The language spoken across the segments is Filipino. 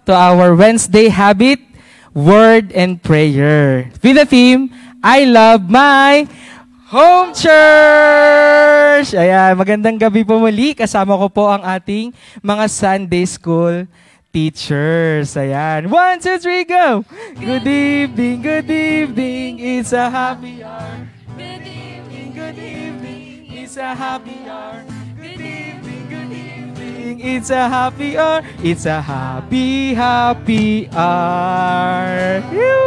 to our Wednesday habit, word and prayer. With the theme, I love my home church! Ayan, magandang gabi po muli. Kasama ko po ang ating mga Sunday school teachers. Ayan. 1, 2, 3, go! Good evening, it's a happy hour. Good evening, it's a happy hour. Good evening, it's a happy hour. It's a happy, happy hour.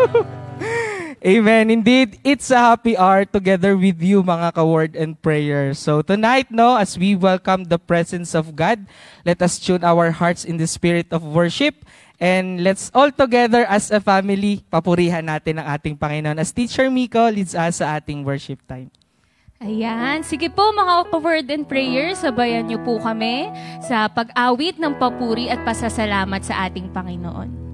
Amen. Indeed, it's a happy hour together with you, mga ka-word and prayer. So tonight, no, as we welcome the presence of God, let us tune our hearts in the spirit of worship. And let's all together as a family, papurihan natin ang ating Panginoon. As Teacher Miko leads us sa ating worship time. Ayan. Sige po mga word and prayer, sabayan niyo po kami sa pag-awit ng papuri at pasasalamat sa ating Panginoon.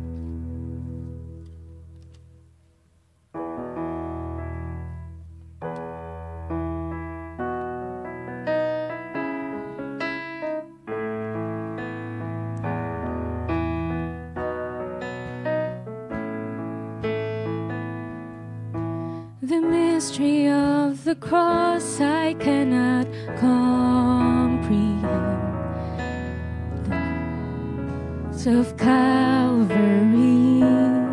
The mystery of the cross I cannot comprehend. The cross of Calvary.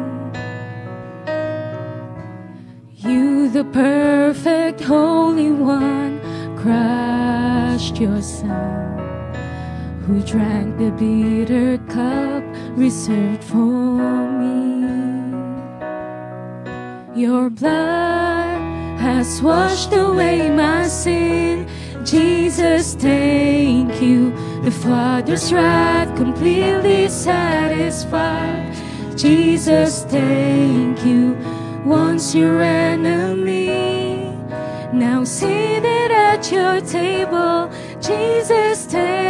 You, the perfect Holy One, crushed your Son, who drank the bitter cup reserved for me. Your blood has washed away my sin. Jesus, thank you. The Father's wrath completely satisfied. Jesus, thank you. Once your enemy, now seated at your table. Jesus,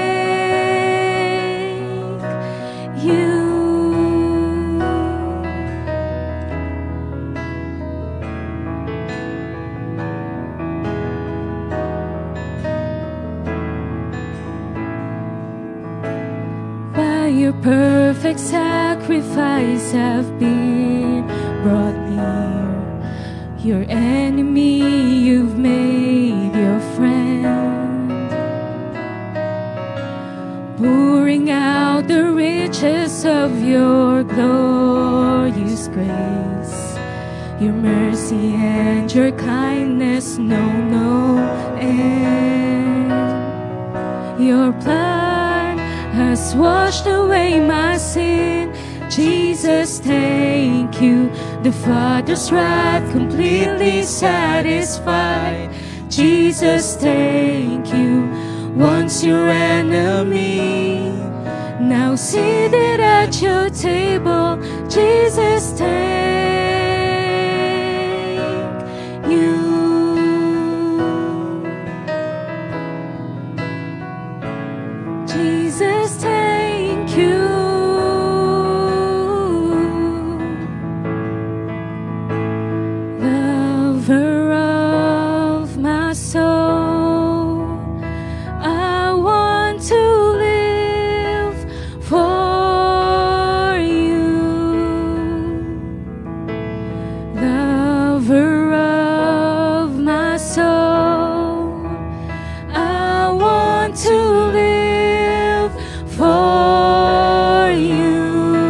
thank you. Your perfect sacrifice have been brought near. Your enemy you've made your friend, pouring out the riches of your glorious grace. Your mercy and your kindness know no end. Your blood has washed away my sin. Jesus, thank you. The Father's wrath completely satisfied. Jesus, thank you. Once your enemy, now seated at your table. Jesus, thank you. Jesus, thank you. Lover of my soul, I want to live for you. Lover of my soul, I want to live for you.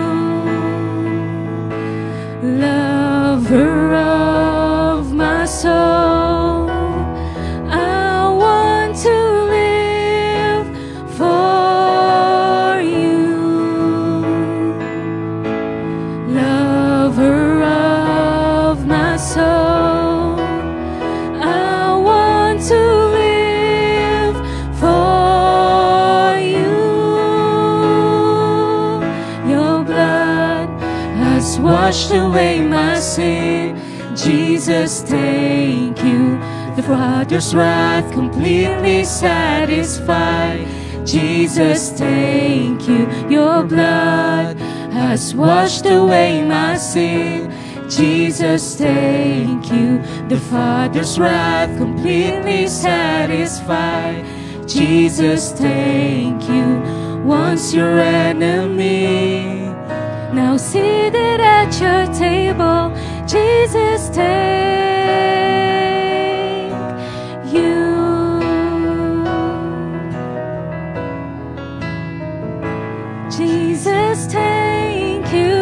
Lover of my soul, I want to live for you. Lover of my soul, I want to live for you. Your blood has washed away my sin. Jesus, thank you. The Father's wrath completely satisfied. Jesus, thank you. Your blood has washed away my sin. Jesus, thank you. The Father's wrath completely satisfied. Jesus, thank you. Once your enemy, Now seated at your table, Jesus, take you. Jesus, thank you.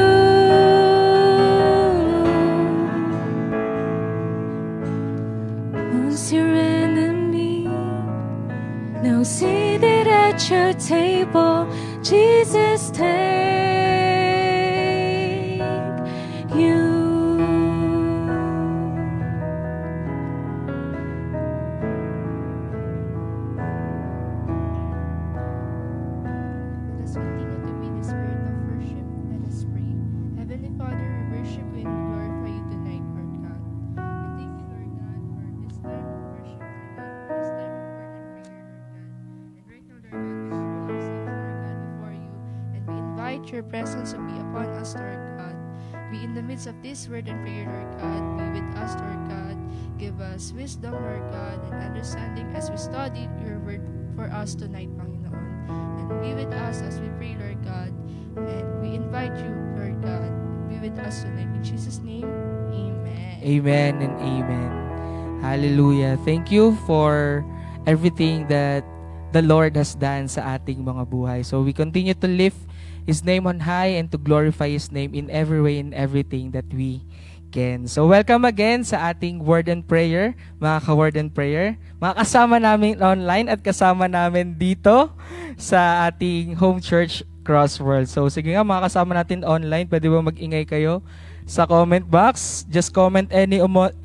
Once your enemy, now seated at your table, Jesus, take you. Let us continue to be the spirit of worship. Let us pray. Heavenly Father, we worship you and we glorify you tonight, Lord God. We thank you, Lord God, for this time of worship, Lord God, for this time of word and prayer, Lord God. And right now, Lord God, we humble ourselves, Lord God, before you, and we invite your presence to be upon us, Lord God. Be in the midst of this word and prayer, Lord God. Be with us, Lord God. Give us wisdom, Lord God, and understanding as we study your word for us tonight, Panginoon. And be with us as we pray, Lord God. And we invite you, Lord God, be with us tonight. In Jesus' name, amen. Amen and amen. Hallelujah. Thank you for everything that the Lord has done sa ating mga buhay. So we continue to lift His name on high and to glorify His name in every way and everything that we can. So welcome again sa ating Word and Prayer, mga ka-Word and Prayer. Mga kasama namin online at kasama namin dito sa ating home church Crossworld. So sige nga mga kasama natin online, pwede ba mag-ingay kayo sa comment box? Just comment any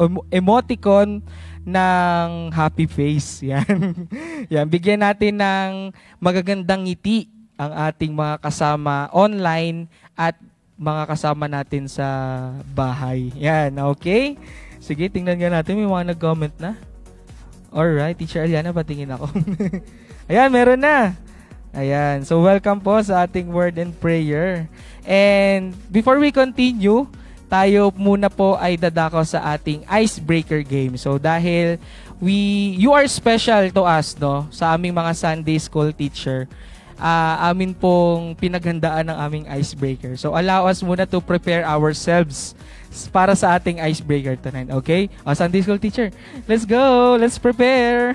emoticon ng happy face. Yan. Yan. Bigyan natin ng magagandang ngiti ang ating mga kasama online at mga kasama natin sa bahay. Yan, okay? Sige, tingnan nga natin. May mga nag-comment na. Alright, Teacher Aliana, patingin ako. Ayan, meron na. Ayan, so welcome po sa ating word and prayer. And before we continue, tayo muna po ay dadako sa ating icebreaker game. So dahil you are special to us, no, sa aming mga Sunday school teacher, amin pong pinaghandaan ng aming icebreaker. So allow us muna to prepare ourselves para sa ating icebreaker tonight, okay? O, Sunday school teacher, let's go! Let's prepare!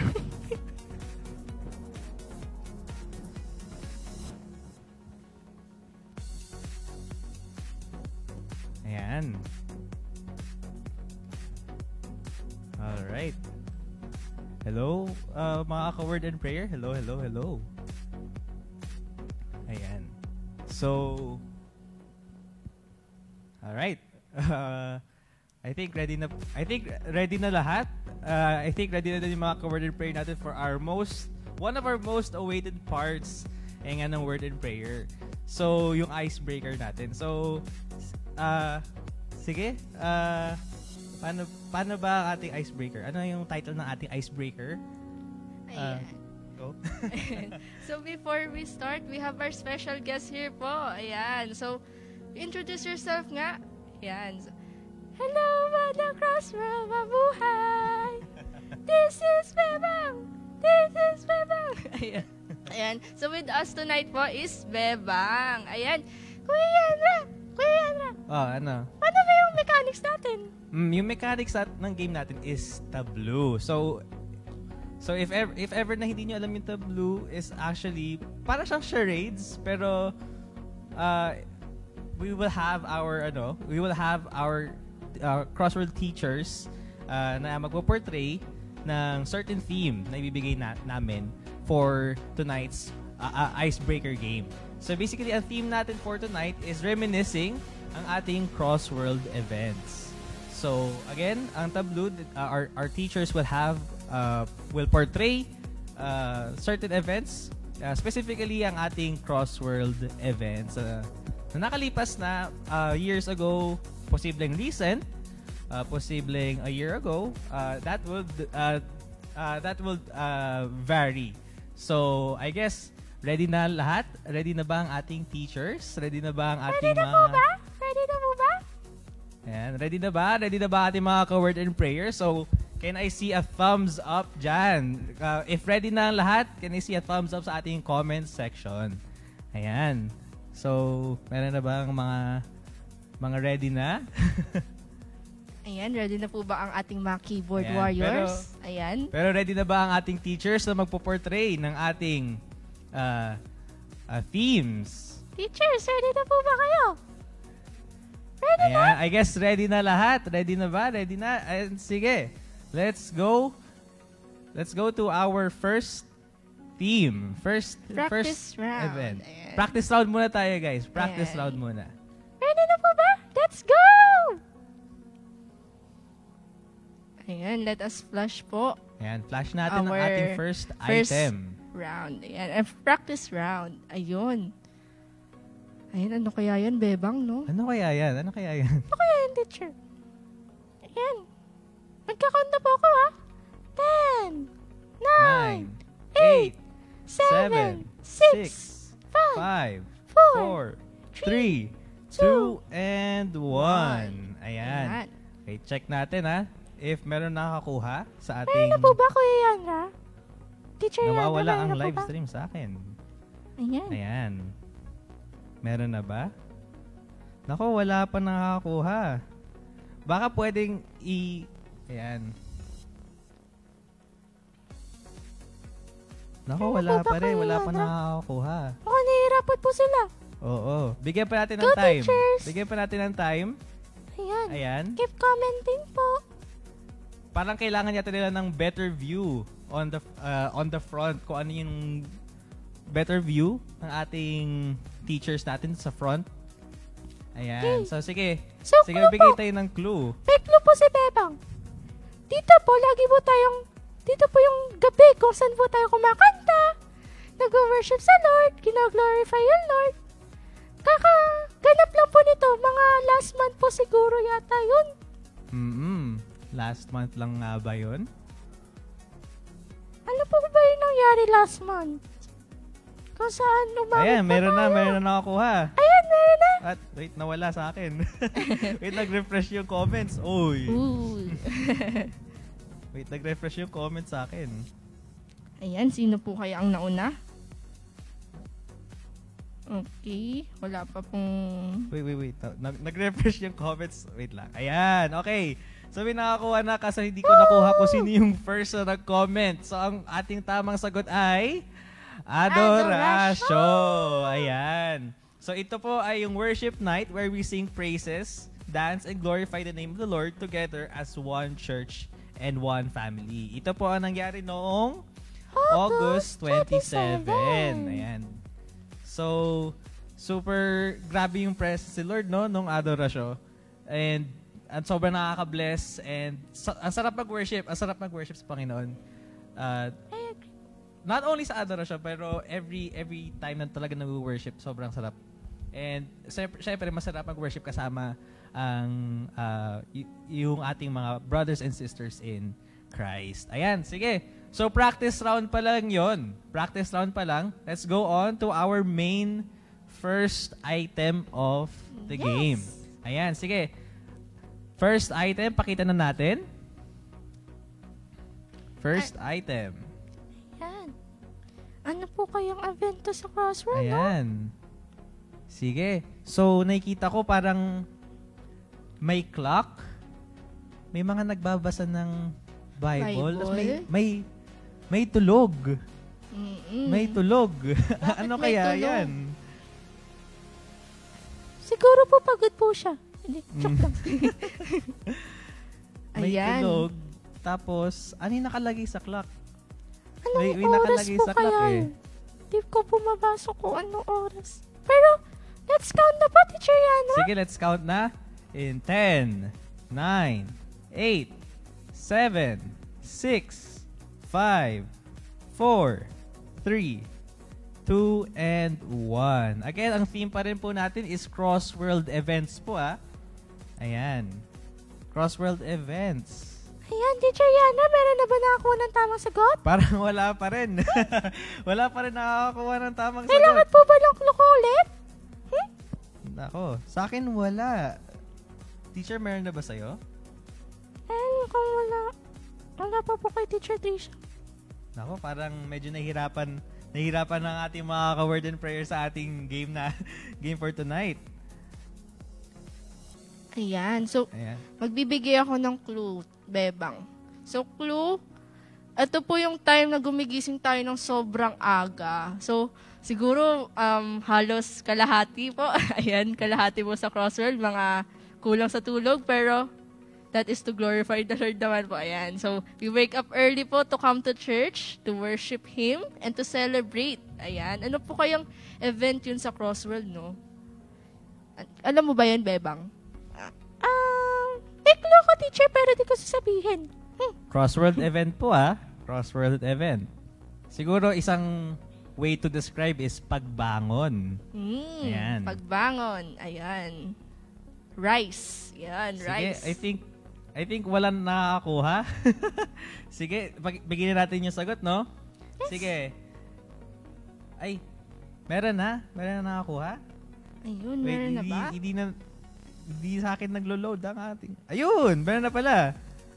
Ayan. Alright. Hello, mga ka-word and prayer. Hello, hello, hello. Ayan. So, alright. I think ready na lahat. I think ready na din yung mga ka-word and prayer natin for one of our most awaited parts ng word and prayer. So, yung icebreaker natin. So, sige. Paano ba ang ating icebreaker? Ano yung title ng ating icebreaker? Ayan. Go. So before we start, we have our special guest here po. Ayan. So, introduce yourself nga. Ayan. So, hello, Madam Crossworld, mabuhay! This is Bebang! This is Bebang! Ayan. Ayan. So with us tonight po is Bebang. Ayan. Kuya Yanra! Kuya Yanra! Oh, ano? Paano ba yung mechanics natin? Yung mechanics ng game natin is tableau. So if ever na hindi nyo alam yung tableau, is actually para siyang charades, pero we will have our crossword teachers na magpo-portray ng certain theme na ibibigay namin for tonight's icebreaker game. So basically, ang theme natin for tonight is reminiscing ang ating crossworld events. So again, ang tableau, our teachers will portray certain events, specifically ang ating crossworld events na nakalipas na years ago, posibleng recent, posibleng a year ago. That will vary. So I guess ready na lahat? Ready na ba ang ating teachers? Ready na ba ang ating Ready na po ba? Ready na po ba? Ayan, ready na ba? Ready na ba ating mga ka-word and prayer? So, can I see a thumbs up dyan? If ready na ang lahat, can I see a thumbs up sa ating comment section? Ayan. So, meron na ba ang mga ready na? Ayan, ready na po ba ang ating mga keyboard Ayan, warriors? Ayan. Pero ready na ba ang ating teachers na magpo-portray ng ating themes? Teachers, ready na po ba kayo? Ayan, I guess ready na lahat. Ready na ba? Ready na? Ayan, sige. Let's go. Let's go to our first theme. First Practice round. event. Ayan. Practice round muna tayo, guys. Practice Ayan. round muna. Ready na po ba? Let's go! Ayan, let us flash po Ayan, flash natin ang Our ating first first item. round. Ayan, practice round. Ayun. Ayan, ano kaya yan, Bebang, no? Ano kaya yan? Ano kaya yan? Ano kaya yan, teacher? Ayan. Magkakount na po ako, ha? 10, 9, 9, 8, 7, 6, 5, 5, 4, 3, 2, and 1. Ayan. Ayan. Okay, check natin ha. If meron nakakakuha sa Meron ating na po ba, Kuya Yanra? Teacher Yanra, nawawala meron ang na po live ba? stream sa akin. Ayan. Ayan. Meron na ba? Nako, wala pa nakakakuha. Baka pwedeng Ayan. Nako, Ano wala po ba pa rin. kayo, Wala pa Yana? nakakakuha. Mukhang nahihirapan po sila. Oo. Bigyan pa natin Go, ng time. teachers! Bigyan pa natin ng time. Ayan. Ayan. Keep commenting po. Parang kailangan yata nila ng better view on the front. Kung ano yung better view ng ating teachers natin sa front. Ayan. Okay. So, sige. So, Sige, clue bigay po. tayo ng clue. May clue po si Bebang. Dito po yung gabi kung saan po tayo kumakanta. Nag-worship sa Lord. Gina-glorify yung Lord. Kakaganap lang po nito. Mga last month po siguro yata yun. Last month lang nga ba yun? Ano po ba yung nangyari last month? Kung saan umabot Ayan, pa meron tayo. na nakakuha. Ayan, meron na. At, wait, nawala sa akin. Wait, nag-refresh yung comments. Uy. Ooh. Wait, nag-refresh yung comments sa akin. Ayan, sino po kaya ang nauna? Okay, wala pa pong... Wait. Nag-refresh yung comments. Wait lang. Ayan, okay. So, may nakakuha na kasi hindi ko nakuha kung sino yung first na nag-comment. So, ang ating tamang sagot ay... Adorasyo! Ayan. So, ito po ay yung worship night where we sing praises, dance, and glorify the name of the Lord together as one church and one family. Ito po ang nangyari noong August 27. Ayan. So, super grabe yung presence si Lord, no? Nung adorasyo. And sobrang nakaka-bless. And ang sarap mag-worship. Ang sarap mag-worship sa Panginoon. Not only sa adorasyon, pero every time na talaga nag-worship, sobrang sarap. And syempre, masarap mag-worship kasama ang yung ating mga brothers and sisters in Christ. Ayan, sige. So, practice round pa lang yon. Practice round pa lang. Let's go on to our main first item of the game. Ayan, sige. First item, pakita na natin. First item. Ayan. Ano po kayang evento sa Crossroad? Ayan. Sige. So, nakikita ko parang may clock. May mga nagbabasa ng Bible. Tapos may tulog. Mm-mm. May tulog. Bakit Ano may kaya tulog? yan? Siguro po pagod po siya. Hindi, joke lang. May Ayan. tulog. Tapos, ano yung nakalagay sa clock? Anong May oras nakalagay po sa clock kaya? eh. Hindi ko po mabasa kung anong oras. Pero, let's count na po, Teacher Yana. Sige, let's count na. In 10, 9, 8, 7, 6, 5, 4, 3, 2, and 1. Again, ang theme pa rin po natin is Crossworld Events po Ayan. Crossworld Events. Ayan, Teacher Yana, meron na ba nakakuha ng tamang sagot? Parang wala pa rin. Wala pa rin nakakakuha ng tamang Kailangan sagot. po ba ng clue ko ulit? Nako, sa akin wala. Teacher, meron na ba sa'yo? Mukhang wala. Wala pa po kay Teacher Trisha. Nako, parang medyo nahihirapan ng ating mga ka-word and prayer sa ating game for tonight. Ayan. So, Ayan. magbibigay ako ng clue, Bebang. So, clue, ito po yung time na gumigising tayo ng sobrang aga. So, siguro halos kalahati po. Ayan, kalahati po sa Crossworld, mga kulang sa tulog. Pero, that is to glorify the Lord naman po. Ayan. So, we wake up early po to come to church, to worship Him, and to celebrate. Ayan. Ano po kayang event yun sa Crossworld, no? Alam mo ba yan, Bebang? May clue ko, teacher, pero di ko sasabihin. Crossworld event po Crossworld event. Siguro isang way to describe is pagbangon. Ayan. Pagbangon. Ayan. Rice. Yan, Sige, rice. I think walang nakakakuha. Sige, bigyan natin yung sagot, no? Yes. Sige. Ay, meron na nakakuha? Ayun, meron na ba? Hindi sa akin naglo-load ang ating. Ayun, meron na pala.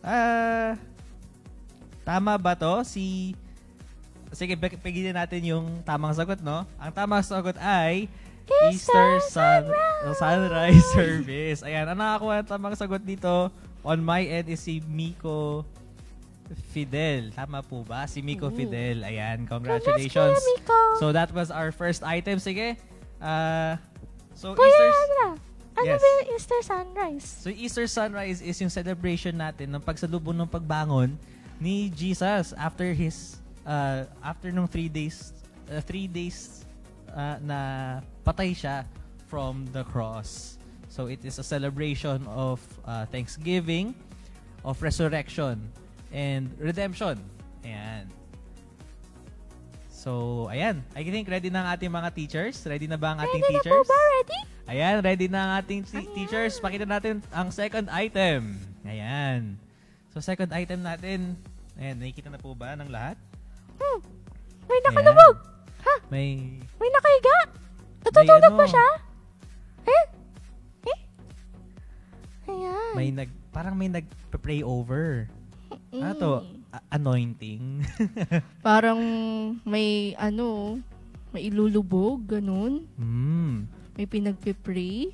Tama ba to? Sige, bigyan natin yung tamang sagot, no? Ang tamang sagot ay Easter Sunrise Service. Ayan, ang nakakuha ng tamang sagot dito on my end is si Miko Fidel. Tama po ba? Si Miko Fidel. Ayan, congratulations. Congrats, Miko. So that was our first item. Sige. So Kuya Easter... Andra, ano Yes. ba yung Easter Sunrise? So Easter Sunrise is yung celebration natin ng pagsalubong ng pagbangon ni Jesus after nung 3 days na patay siya from the cross. So it is a celebration of thanksgiving, of resurrection, and redemption. Ayan. So, ayan. I think ready na ang ating mga teachers. Ready na ba ang ating teachers? Ready na po ba? Ready? Ayan, ready na ang ating teachers. Pakita natin ang second item. Ayan. So, second item natin. Ayan, nakikita na po ba ng lahat? May nakalubog. Ha? May Nakahiga. Natutulog ano, ba siya? Ayan. parang may nag-pray over. Ano to? Anointing. Parang may ilulubog, ganun. May pinagpipray.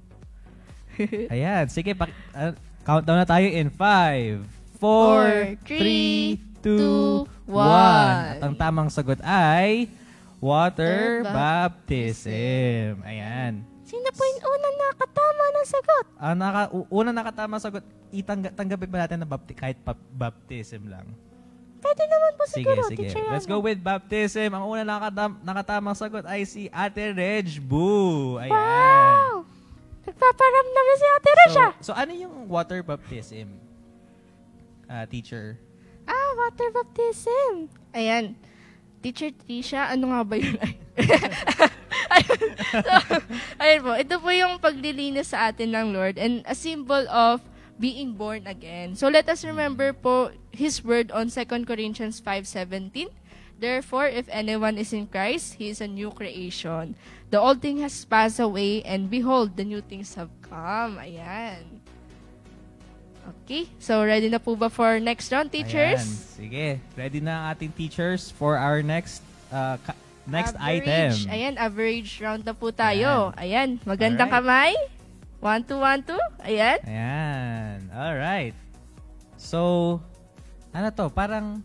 Ayan, sige, countdown na tayo in 5, 4, 3, 2, 1. At ang tamang sagot ay water baptism. Ayan. Sino po yung unang nakatama ng sagot? Ang unang nakatama sagot, tanggapin ba natin na kahit baptism lang? Pwede naman po Sige, siguro, sige. teacher. Let's go with baptism. Ang unang nakatamang sagot ay si Ate Reg Boo. Ayan. Wow! Nagpaparamdam na si Ate Resha. So ano yung water baptism, teacher? Water baptism. Ayan. Teacher Trisha, ano nga ba yun? Ayun po. Ito po yung paglilinis sa atin ng Lord and a symbol of being born again. So let us remember po His word on 2 Corinthians 5:17. Therefore, if anyone is in Christ, he is a new creation. The old thing has passed away, and behold, the new things have come. Ayan. Okay, so ready na po ba for next round, teachers? Ayan. Sige, ready na ang ating teachers for our next Average. item. Ayan, average round na po tayo. Ayan, magandang kamay. 1, 2, 1, 2. Ayan. Ayan. Alright. So, ano to? Parang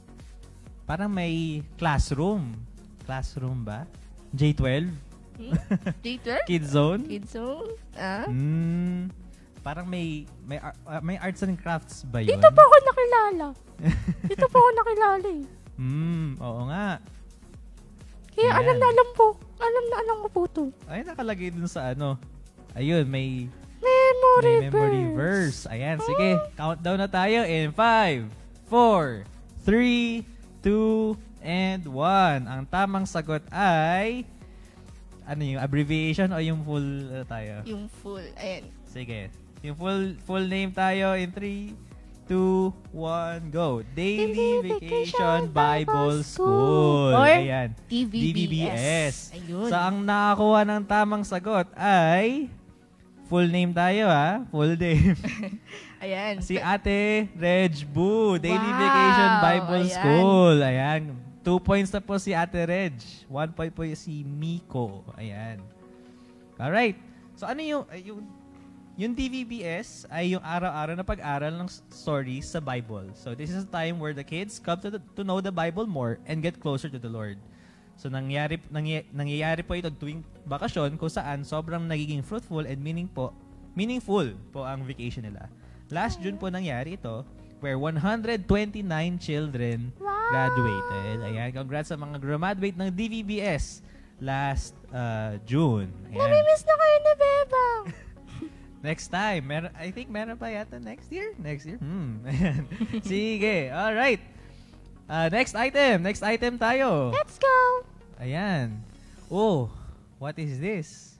may classroom. Classroom ba? J12? J12? Kids Zone? Kids Zone? Parang may arts and crafts ba yun? Dito po ako nakilala. Dito po ako nakilala eh. Oo nga. Kaya Ayan. alam na alam ko po to. Ay, nakalagay dun sa ano. Ayun, may Memory verse. Ayan, sige. Countdown na tayo in 5, 4, 3, 2, and 1. Ang tamang sagot ay ano yung abbreviation o yung full tayo? Yung full. Ayan. Sige. Yung full name tayo in 3, 2, 1, go. Daily Vacation Bible School. Or Ayan. DVBS. DVBS. Ayun. So, ang nakakuha ng tamang sagot ay Full name tayo, ha? Full name. Ayan. Si Ate Reg Boo, Daily Wow! Vacation Bible Ayan. School. Ayan. 2 points na po si Ate Reg. 1 point po si Miko. Ayan. Alright. So ano yung DVBS ay yung araw-araw na pag-aral ng stories sa Bible. So this is a time where the kids come to know the Bible more and get closer to the Lord. So nangyayari po ito tuwing bakasyon kung saan sobrang nagiging fruitful and meaningful po ang vacation nila. Last June po nangyari ito where 129 children graduated. Ayan, congrats sa mga graduate ng DVBS last June. Ayan. Namimiss na kayo ni Bebang. Next time. I think meron pa yata next year. Ayan. Sige. Alright. Next item tayo. Let's go. Ayan. Oh, what is this?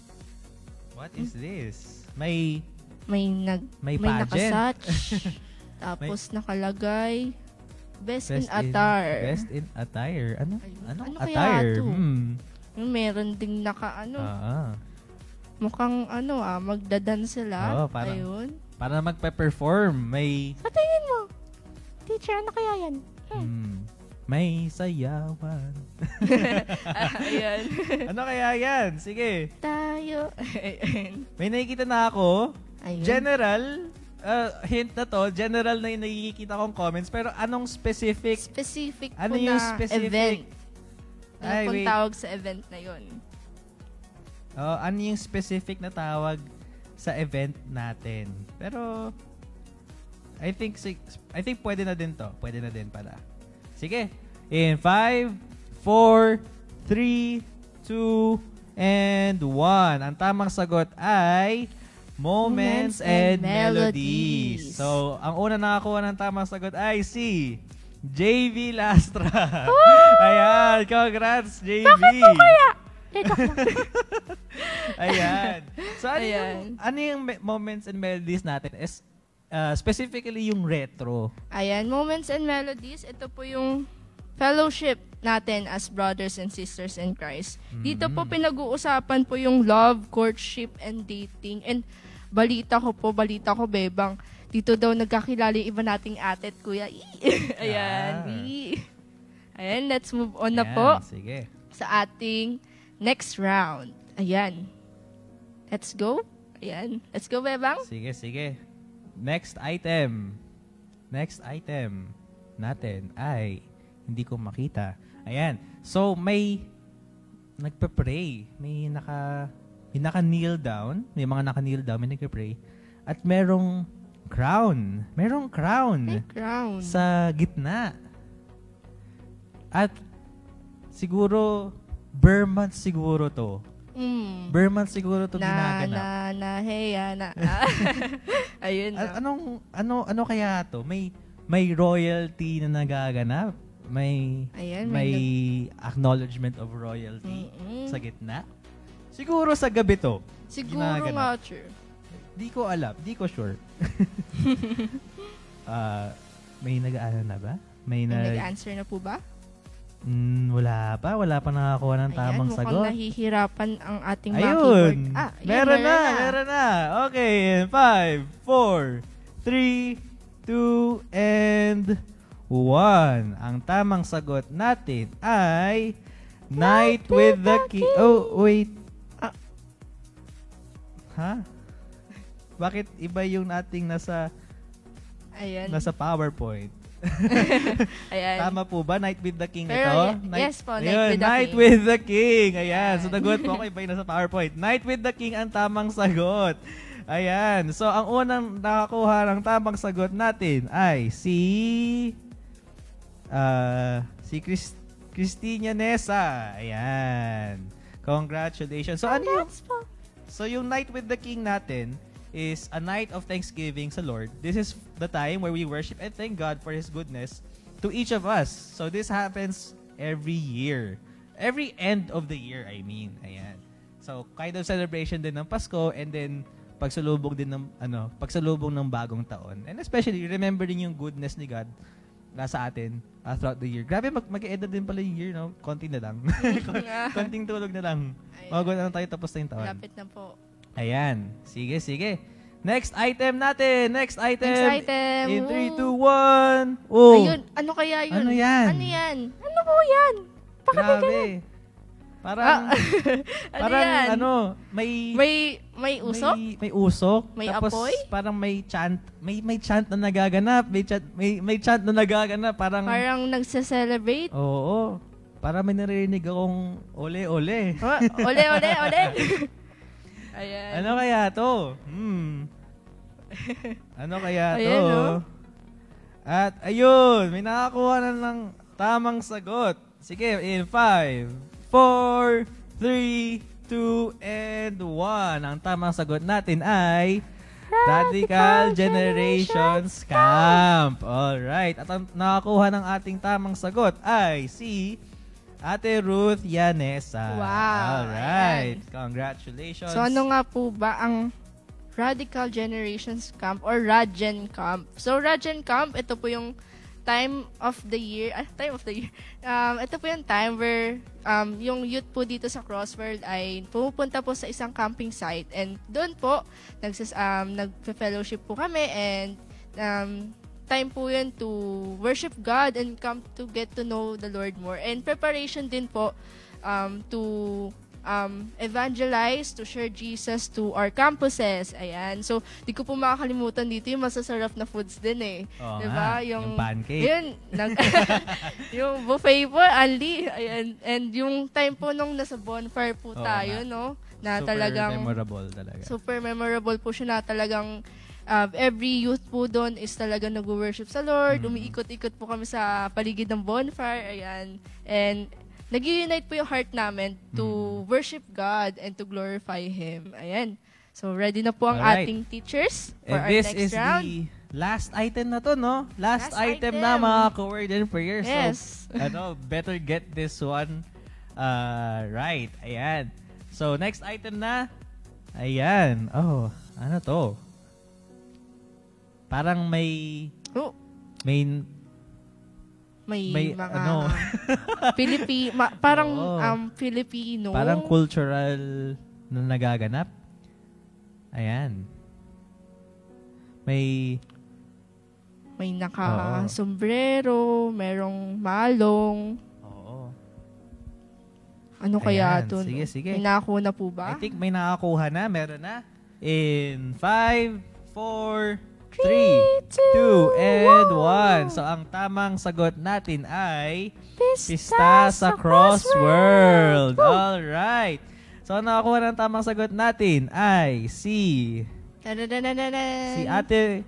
May May pageant. nakasatch. Tapos nakalagay Best in Attire. Best in attire. Ano? Ayun. Anong Ano kaya attire? to? Meron ding mukhang magdadan sila. Oo, parang- Ayun. Para magpe-perform. Sa tingin mo, teacher, ano kaya yan? May sayawan. Ayan. Ano kaya yan? Sige. Tayo. Ayan. May nakikita na ako. Ayun. General, hint na to, general na yung nakikita kong comments, pero anong specific? Specific Ano po yung na specific? event. Ano Ay, pong wait. tawag sa event na yun? Ano yung specific na tawag sa event natin? Pero, I think pwede na din to. Pwede na din pala. Sige. In 5, 4, 3, 2, and 1. Ang tamang sagot ay Moments and Melodies. So, ang una nakakuha ng tamang sagot ay si JV Lastra. Ayan, congrats JV. Bakit po kaya? Ayan. So, ano yung Moments and Melodies natin? Specifically yung retro. Ayan, Moments and Melodies. Ito po yung fellowship natin as brothers and sisters in Christ. Dito po pinag-uusapan po yung love, courtship, and dating. And balita ko, Bebang, dito daw nagkakilala yung iba nating ate at kuya. Ayan. Ayan, let's move on na po Sige. sa ating next round. Ayan. Let's go. Ayan. Let's go, Bebang. Sige. Next item natin ay hindi ko makita. Ayan. So, may nagpe-pray. May naka-kneel down. May mga naka-kneel down. May nagpe-pray. At merong crown. Merong crown. May crown. Sa gitna. At siguro, Burman siguro to. Burman siguro to ginaganap. Ayun na. Ano kaya to? May royalty na nagaganap. May acknowledgement of royalty sa gitna. Siguro sa gabi to. Siguro ginaganap. nga, sure. Di ko alam. Di ko sure. May nag-aano na ba? May nag-answer na po ba? Wala pa. Wala pa nakakuha ng tamang Ayan, sagot. mukhang nahihirapan ang ating mga Ayun. keyboard. Meron na. Okay. 5, 4, 3, 2, and 1. Ang tamang sagot natin ay Night with the King. Oh, wait. Ha? Bakit iba yung ating nasa PowerPoint? Ayan. Tama po ba? Night with the King Pero, ito? yes po, Night with the Night King. with the King. Ayan. So, nagot po ako iba yung nasa PowerPoint. Night with the King ang tamang sagot. Ayan. So, ang unang nakakuha ng tamang sagot natin ay si Christina Nessa. Ayan. Congratulations. So, yung Night with the King natin is a night of thanksgiving sa Lord. This is the time where we worship and thank God for His goodness to each of us. So, this happens every year. Every end of the year, I mean. Ayan. So, kind of celebration din ng Pasko and then pagsalubong din ng pagsalubong ng bagong taon. And especially remembering yung goodness ni God sa atin throughout the year. Grabe, mag-e-edad din pala yung year, no? Konti na lang. Konting tulog na lang. Mago na lang tayo, tapos na yung taon. Lapit na po. Ayan. Sige, sige. Next item natin. Next item. Next item. In 3, 2, 1. Oh. Ayun, ano kaya yun? Ano yan? Ano yan? Ano po yan? Grabe. Parang, Ano yan? May usok? May usok. May Tapos, apoy? parang may chant. May chant na nagaganap. May chant na nagaganap. Parang Nagse-celebrate? oo. Parang may narinig akong ole-ole. Oh, ole, ole, ole. Ayan. Ano kaya to? Ano kaya to? Ayan, oh. At ayun, may nakakuha na ng tamang sagot. Sige, in 5, 4, 3, 2, and 1. Ang tamang sagot natin ay Radical Generations Camp. Alright. At ang nakakuha ng ating tamang sagot ay si Ate Ruth Yanesa. Wow. Alright. Congratulations. So ano nga po ba ang Radical Generations Camp or Radgen Camp? So Radgen Camp, ito po yung time of the year. Ito po yung time where yung youth po dito sa Crossworld ay pumupunta po sa isang camping site, and doon po nagfe-fellowship po kami, and time po yun to worship God and come to get to know the Lord more. And preparation din po to evangelize, to share Jesus to our campuses. Ayan. So, di ko po makakalimutan dito yung masasarap na foods din eh. Oo Diba? nga, yung pancake. Yun, yung buffet po, Ali. Ayan. And yung time po nung nasa bonfire po Oo tayo, nga. no? Na Super talagang memorable talaga. super memorable po siya, na talagang every youth po doon is talagang nag-worship sa Lord. Umiikot-ikot po kami sa paligid ng bonfire. Ayan. And nag-unite po yung heart namin to worship God and to glorify Him. Ayan. So, ready na po ang Alright. ating teachers for And our this next is round. the last item na to, no? Last item item. na, mga ka-word and prayer. Yes. So, better get this one right. Ayan. So, next item na. Ayan. Oh, ano to? Parang may Oh, may may mga ano? parang Oo. Filipino. Parang cultural na nagaganap. Ayan. May naka-sombrero, merong malong. oo. Ano kaya Ayan, to? sige, sige. Hinako na po ba? I think may nakakuha na. Meron na. In 5, 4, 3, 2, and 1. So, ang tamang sagot natin ay Pista sa Crossworld. Alright. So, ang nakakuha ng tamang sagot natin ay si Ate...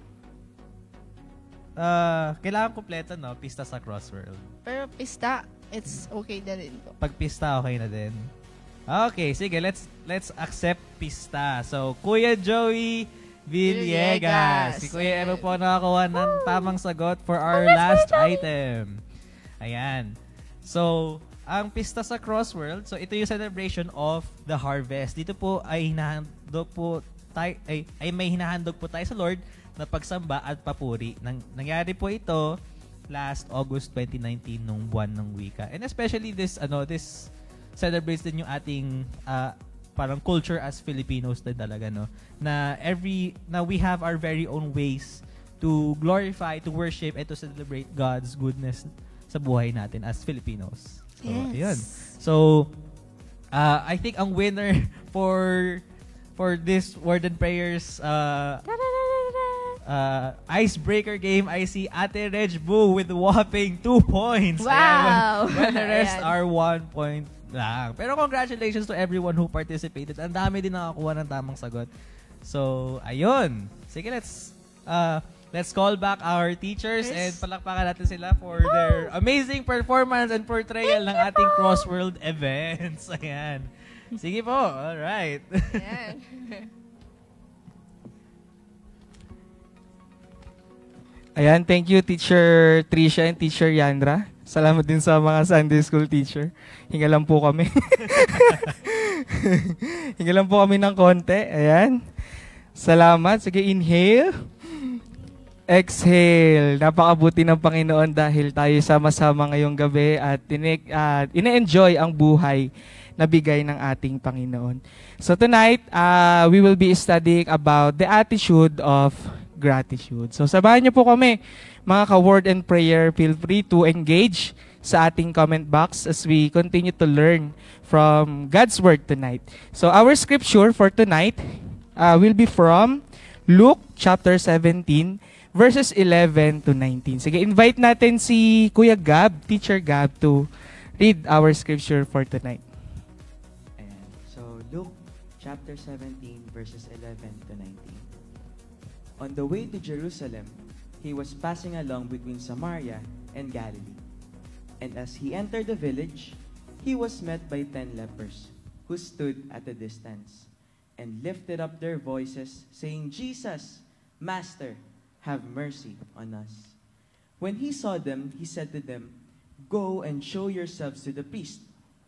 kailangan kompleto, no? Pista sa Crossworld. Pero pista, it's okay na rin po. Pag pista, okay na din. Okay, sige. Let's accept pista. So, Kuya Joey Villegas. Si Kuya Emo po nakakuha ng tamang sagot for our last item. Ayan. So, ang pista sa Crossworld, so ito yung celebration of the harvest. Dito po ay hinahandog po tayo, ay may hinahandog po tayo sa Lord na pagsamba at papuri. Nangyari po ito last August 2019 nung buwan ng wika. And especially this celebrates din yung ating parang culture as Filipinos din talaga, no? Na we have our very own ways to glorify, to worship, and to celebrate God's goodness sa buhay natin as Filipinos. So, Yes. ayun. So, I think ang winner for this Word and Prayers icebreaker game, I see Ate Reg Boo with whopping 2 points. Wow! When the rest Ayan. are 1 point lang. Pero congratulations to everyone who participated. Ang dami din nakakuha ng tamang sagot. So, ayun. Sige, let's call back our teachers and palakpakan natin sila for their amazing performance and portrayal ng ating Crossworld events. Ayan. Sige po. Alright. Ayan. Ayan, thank you Teacher Trisha and Teacher Yandra. Salamat din sa mga Sunday School teacher. Hinga lang po kami. Hinga lang po kami ng konti. Ayan. Salamat. Sige, inhale. Exhale. Napakabuti ng Panginoon dahil tayo sama-sama ngayong gabi at ine-enjoy ang buhay na bigay ng ating Panginoon. So tonight, we will be studying about the attitude of gratitude. So sabahan niyo po kami, mga ka-word and prayer. Feel free to engage sa ating comment box as we continue to learn from God's Word tonight. So our scripture for tonight will be from Luke chapter 17, verses 11 to 19. Sige, invite natin si Kuya Gab, Teacher Gab, to read our scripture for tonight. And so Luke chapter 17 verses 11 to 19. On the way to Jerusalem, he was passing along between Samaria and Galilee. And as he entered the village, he was met by 10 lepers, who stood at a distance, and lifted up their voices, saying, Jesus, Master, have mercy on us. When he saw them, he said to them, Go and show yourselves to the priest.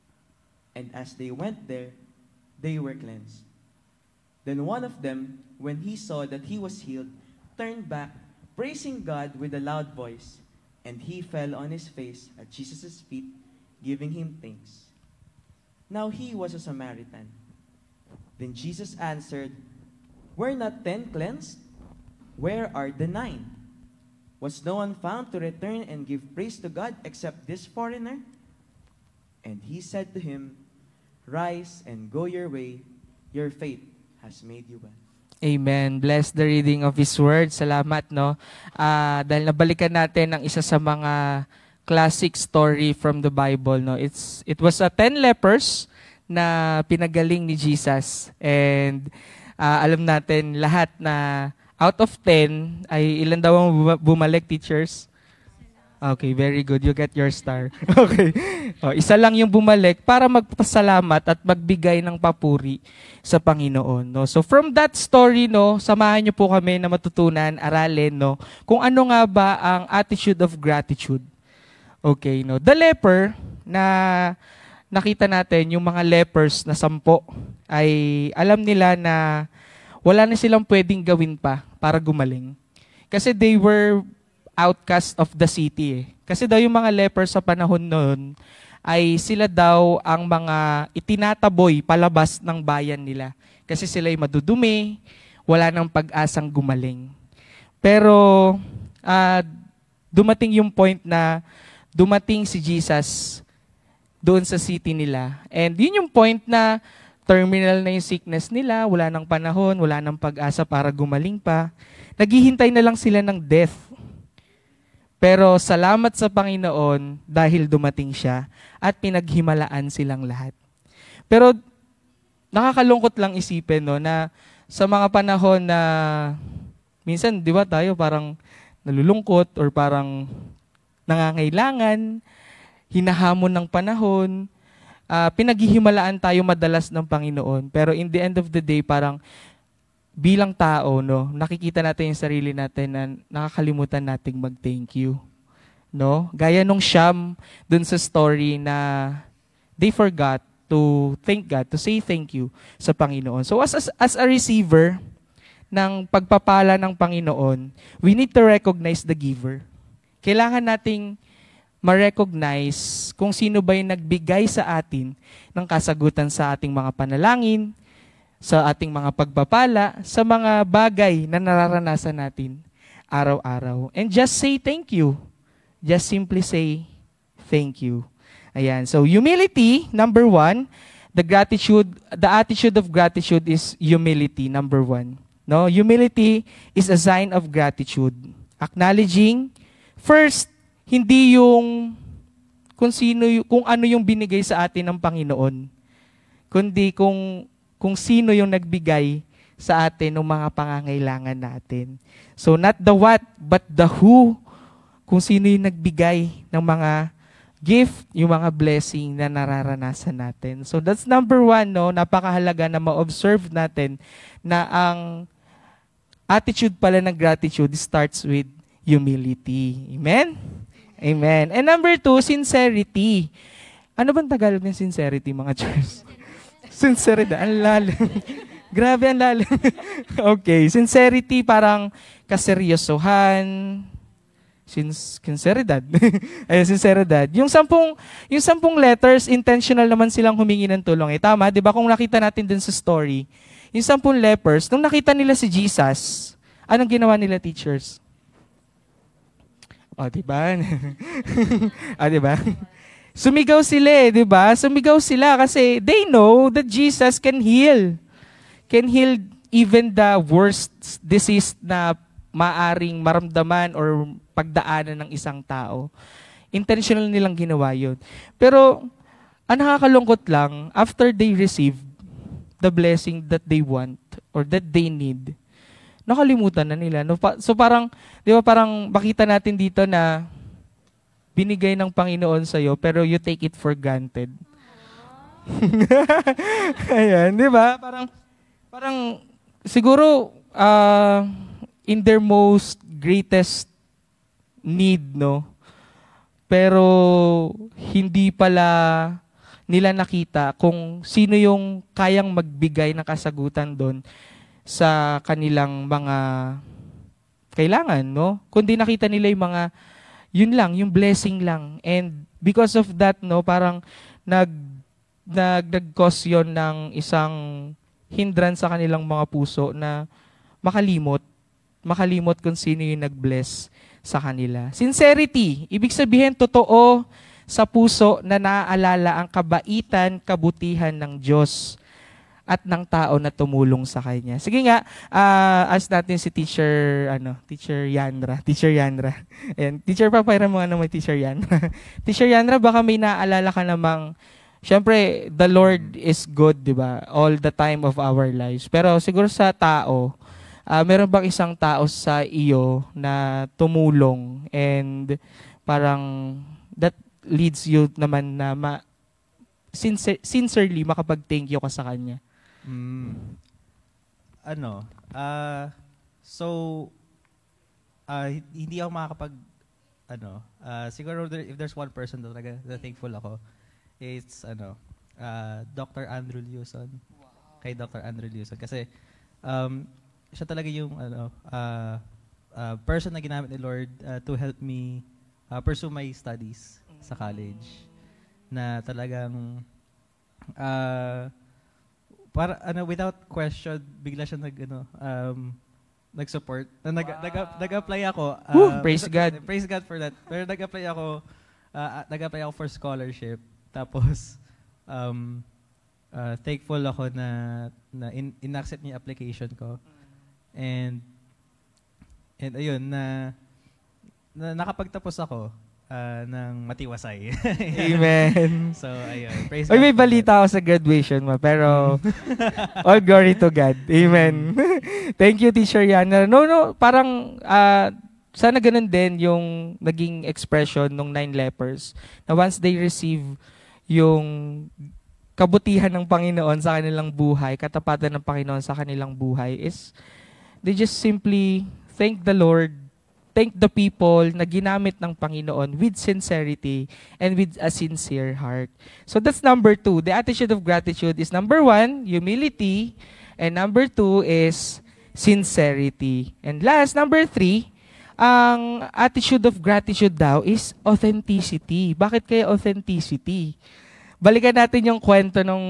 And as they went there, they were cleansed. Then one of them, when he saw that he was healed, turned back, praising God with a loud voice, and he fell on his face at Jesus' feet, giving him thanks. Now he was a Samaritan. Then Jesus answered, Were not 10 cleansed? Where are the 9? Was no one found to return and give praise to God except this foreigner? And he said to him, Rise and go your way. Your faith has made you well. Amen. Bless the reading of His Word. Salamat, no? Dahil nabalikan natin ang isa sa mga classic story from the Bible, no? It was 10 lepers na pinagaling ni Jesus. And alam natin lahat na out of 10, ay ilan daw ang bumalik, teachers? Okay, very good. You get your star. Okay. Isa lang yung bumalik para magpasalamat at magbigay ng papuri sa Panginoon. No? So from that story, no, samahan niyo po kami na matutunan, aralin, no, kung ano nga ba ang attitude of gratitude. Okay, no. The leper na nakita natin, yung mga lepers na 10, ay alam nila na wala na silang pwedeng gawin pa para gumaling. Kasi they were outcast of the city. Kasi daw yung mga lepers sa panahon noon ay sila daw ang mga itinataboy palabas ng bayan nila. Kasi sila'y madudumi, wala nang pag-asang gumaling. Pero dumating yung point na dumating si Jesus doon sa city nila. And yun yung point na terminal na yung sickness nila, wala nang panahon, wala nang pag-asa para gumaling pa. Naghihintay na lang sila ng death. Pero salamat sa Panginoon dahil dumating siya at pinaghimalaan silang lahat. Pero nakakalungkot lang isipin, no, na sa mga panahon na minsan, di ba tayo parang nalulungkot or parang nangangailangan, hinahamon ng panahon, pinaghihimalaan tayo madalas ng Panginoon. Pero in the end of the day, parang bilang tao, no, nakikita natin yung sarili natin na nakakalimutan nating mag-thank you. No? Gaya nung Siyam dun sa story na they forgot to thank God, to say thank you sa Panginoon. So as a receiver ng pagpapala ng Panginoon, we need to recognize the giver. Kailangan nating ma-recognize kung sino ba yung nagbigay sa atin ng kasagutan sa ating mga panalangin, sa ating mga pagpapala, sa mga bagay na nararanasan natin araw-araw. And just say thank you. Just simply say thank you. Ayan. So humility, number 1. The attitude of gratitude is humility, number 1. No, humility is a sign of gratitude. Acknowledging first, hindi yung kung ano yung binigay sa atin ng Panginoon, kundi kung sino yung nagbigay sa atin ng mga pangangailangan natin. So not the what, but the who. Kung sino yung nagbigay ng mga gift, yung mga blessing na nararanasan natin. So that's number 1, no? Napakahalaga na ma-observe natin na ang attitude pala ng gratitude starts with humility. Amen? Amen. And number 2, sincerity. Ano bang Tagalog ng sincerity, mga church? Sincerity, ang lalim. Grabe, ang lalim. Okay, sincerity parang kaseryosohan, Sinceridad. Ayun, sinceridad. Yung 10 letters, intentional naman silang humingi ng tulong. Tama, 'di ba? Kung nakita natin din sa story, yung 10 lepers, nung nakita nila si Jesus, anong ginawa nila, teachers? O, 'di ba? O, 'di ba? Sumigaw sila, 'di ba? Sumigaw sila kasi they know that Jesus can heal. Can heal even the worst disease na maaring maramdaman or pagdaanan ng isang tao. Intentional nilang ginawa yun. Pero, ang nakakalungkot lang, after they receive the blessing that they want or that they need, nakalimutan na nila. No? So parang, di ba parang makita natin dito na binigay ng Panginoon sa'yo, pero you take it for granted. Ayan, di ba? Parang siguro, in their most greatest need, no? Pero hindi pala nila nakita kung sino yung kayang magbigay ng kasagutan doon sa kanilang mga kailangan, no? Kundi nakita nila yung mga, yun lang, yung blessing lang. And because of that, no, parang nag-cause yun ng isang hindrance sa kanilang mga puso na makalimot kung sino yung nag-bless sa kanila. Sincerity, ibig sabihin totoo sa puso na naaalala ang kabaitan, kabutihan ng Diyos at ng tao na tumulong sa kanya. Sige nga, ask natin si Teacher Yanra. Ayan, Teacher, papayran mo naman Teacher Yanra. Teacher Yanra, baka may naaalala ka namang, syempre, the Lord is good, di ba? All the time of our lives. Pero siguro sa tao, meron bang isang tao sa iyo na tumulong and parang that leads you naman na sincerely makapag-thank you ka sa kanya? Hindi ako makakapag, siguro if there's one person talaga na thankful ako, it's, Dr. Andrew Lewson. Wow. Kay Dr. Andrew Lewson. Kasi, siya talaga yung, person na ginamit ni Lord to help me pursue my studies sa college. Na talagang, without question, bigla siya nag-support. Nag-apply ako. Praise God. Praise God for that. Pero nag-apply ako for scholarship. Tapos, thankful ako na in-accept niya application ko. And ayun, na nakapagtapos ako ng matiwasay. Amen. So, ayun. Praise Oy, God may for balita ako sa graduation mo, pero all glory to God. Amen. Thank you, Teacher Yana. No, parang sana ganun din yung naging expression ng 9 lepers na once they receive yung kabutihan ng Panginoon sa kanilang buhay, katapatan ng Panginoon sa kanilang buhay is they just simply thank the Lord, thank the people na ginamit ng Panginoon with sincerity and with a sincere heart. So that's number 2. The attitude of gratitude is number 1, humility, and number 2 is sincerity. And last, number 3, ang attitude of gratitude daw is authenticity. Bakit kaya authenticity? Balikan natin yung kwento ng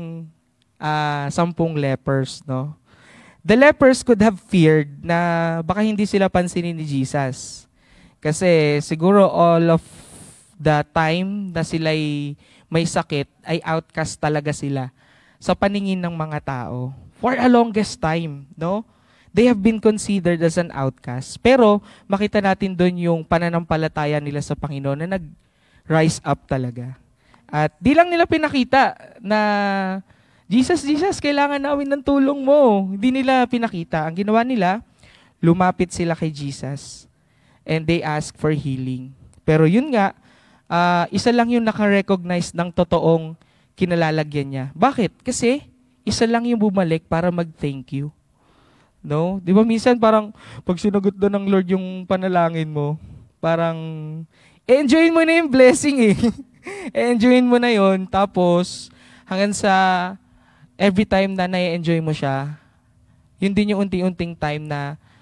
10 lepers, no? The lepers could have feared na baka hindi sila pansinin ni Jesus. Kasi siguro all of the time na sila'y may sakit, ay outcast talaga sila sa paningin ng mga tao. For a longest time, no? They have been considered as an outcast. Pero makita natin doon yung pananampalataya nila sa Panginoon na nag-rise up talaga. At di lang nila pinakita na Jesus, kailangan namin ng tulong mo. Hindi nila pinakita. Ang ginawa nila, lumapit sila kay Jesus and they ask for healing. Pero yun nga, isa lang yung nakarecognize ng totoong kinalalagyan niya. Bakit? Kasi isa lang yung bumalik para mag-thank you. No? Di ba minsan parang pag sinagot doon ng Lord yung panalangin mo, parang enjoyin mo na yung blessing eh. Enjoyin mo na yon, tapos hanggang sa every time na na-enjoy mo siya, yun din yung unti-unting time na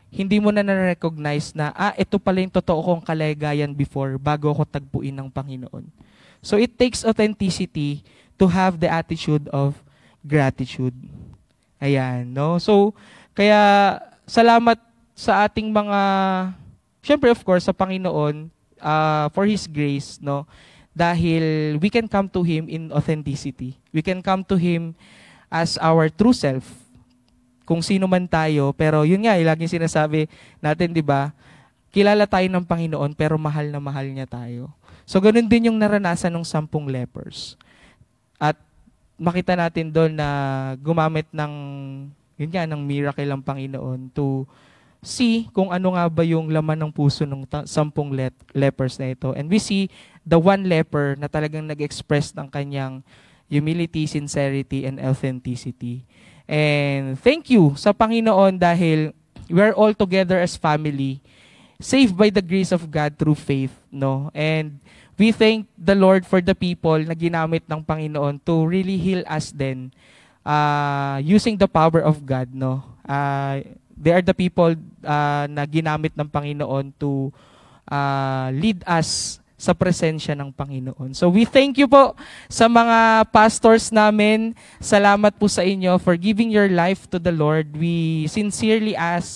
hindi mo na na-recognize na, ito pala yung totoo kong kaligayan before bago ako tagpuin ng Panginoon. So it takes authenticity to have the attitude of gratitude. Ayan, no? So, kaya salamat sa ating mga, syempre of course, sa Panginoon, for His grace, no? Dahil we can come to Him in authenticity. We can come to Him as our true self. Kung sino man tayo, pero yun nga, laging sinasabi natin, di ba? Kilala tayo ng Panginoon, pero mahal na mahal niya tayo. So, ganun din yung naranasan ng 10 lepers. At makita natin doon na gumamit ng, yun nga, ng miracle ang Panginoon to see kung ano nga ba yung laman ng puso ng 10 lepers na ito. And we see the one leper na talagang nag-express ng kanyang humility, sincerity, and authenticity. And thank you sa Panginoon dahil we are all together as family, saved by the grace of God through faith, no? And we thank the Lord for the people na ginamit ng Panginoon to really heal us then, using the power of God, no? They are the people na ginamit ng Panginoon to lead us sa presensya ng Panginoon. So we thank you po sa mga pastors namin. Salamat po sa inyo for giving your life to the Lord. We sincerely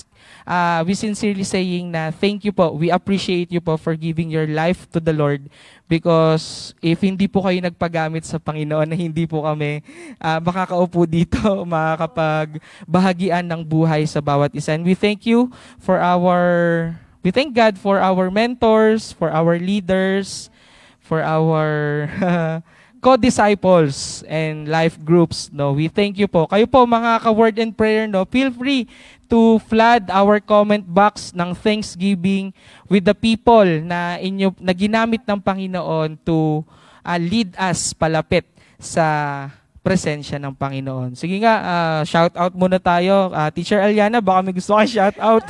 saying na thank you po. We appreciate you po for giving your life to the Lord because if hindi po kayo nagpagamit sa Panginoon, na hindi po kami makakaupo dito, makakapagbahagian ng buhay sa bawat isa. And we thank God for our mentors, for our leaders, for our co-disciples and life groups. No, we thank you po. Kayo po mga ka-word and prayer, no, feel free to flood our comment box ng thanksgiving with the people na ginamit ng Panginoon to lead us palapit sa presensya ng Panginoon. Sige nga, shout out muna tayo. Teacher Aliana, baka may gusto ka shout out.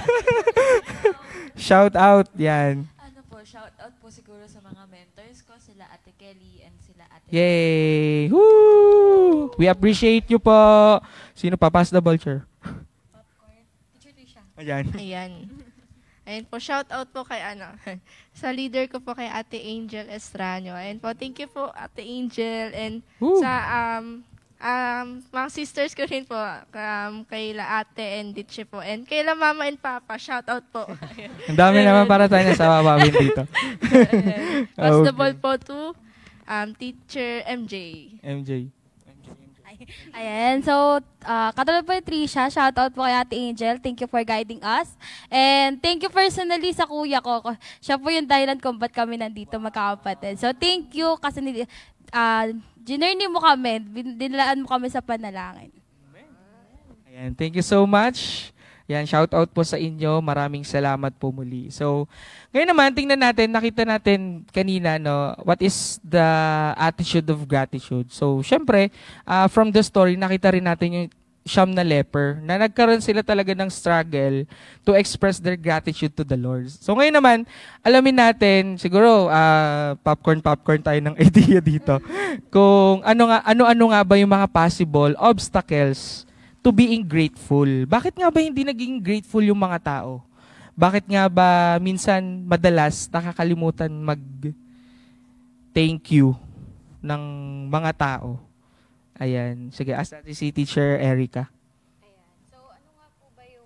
Shout out, yan. Shout out po siguro sa mga mentors ko, sila Ate Kelly and sila Ate Yay! Woo! We appreciate you po. Sino pa? Pass the ball, Chair. Popcorn. Teacher Trisha. Ayan. Ayun po, shout out po kay sa leader ko po kay Ate Angel Estraño. Ayun po, thank you po Ate Angel and Woo! sa mga sisters ko rin po, kayla Ate and Ditche po, and kayla Mama and Papa, shout out po. Ang dami naman para tayo nasa babawin dito. Pass the Okay. ball po to Teacher MJ. MJ. Ayan, so katulad po ni Trisha, shout out po kay Ate Angel. Thank you for guiding us. And thank you personally sa kuya ko. Siya po yung dahilan kung ba't kami nandito magkakapatid. So thank you kasi ginerny mo kami, dinilaan mo kami sa panalangin. Ayan, thank you so much. Yan, shout out po sa inyo. Maraming salamat po muli. So, ngayon naman, tingnan natin, nakita natin kanina, no, what is the attitude of gratitude. So, syempre, from the story, nakita rin natin yung 9 na leper na nagkaroon sila talaga ng struggle to express their gratitude to the Lord. So, ngayon naman, alamin natin, siguro, popcorn tayo ng idea dito, kung ano nga ba yung mga possible obstacles to being grateful. Bakit nga ba hindi naging grateful yung mga tao? Bakit nga ba minsan madalas nakakalimutan mag-thank you ng mga tao? Ayan. Sige, ask natin si Teacher Erica. Ayan. So, ano nga po ba yung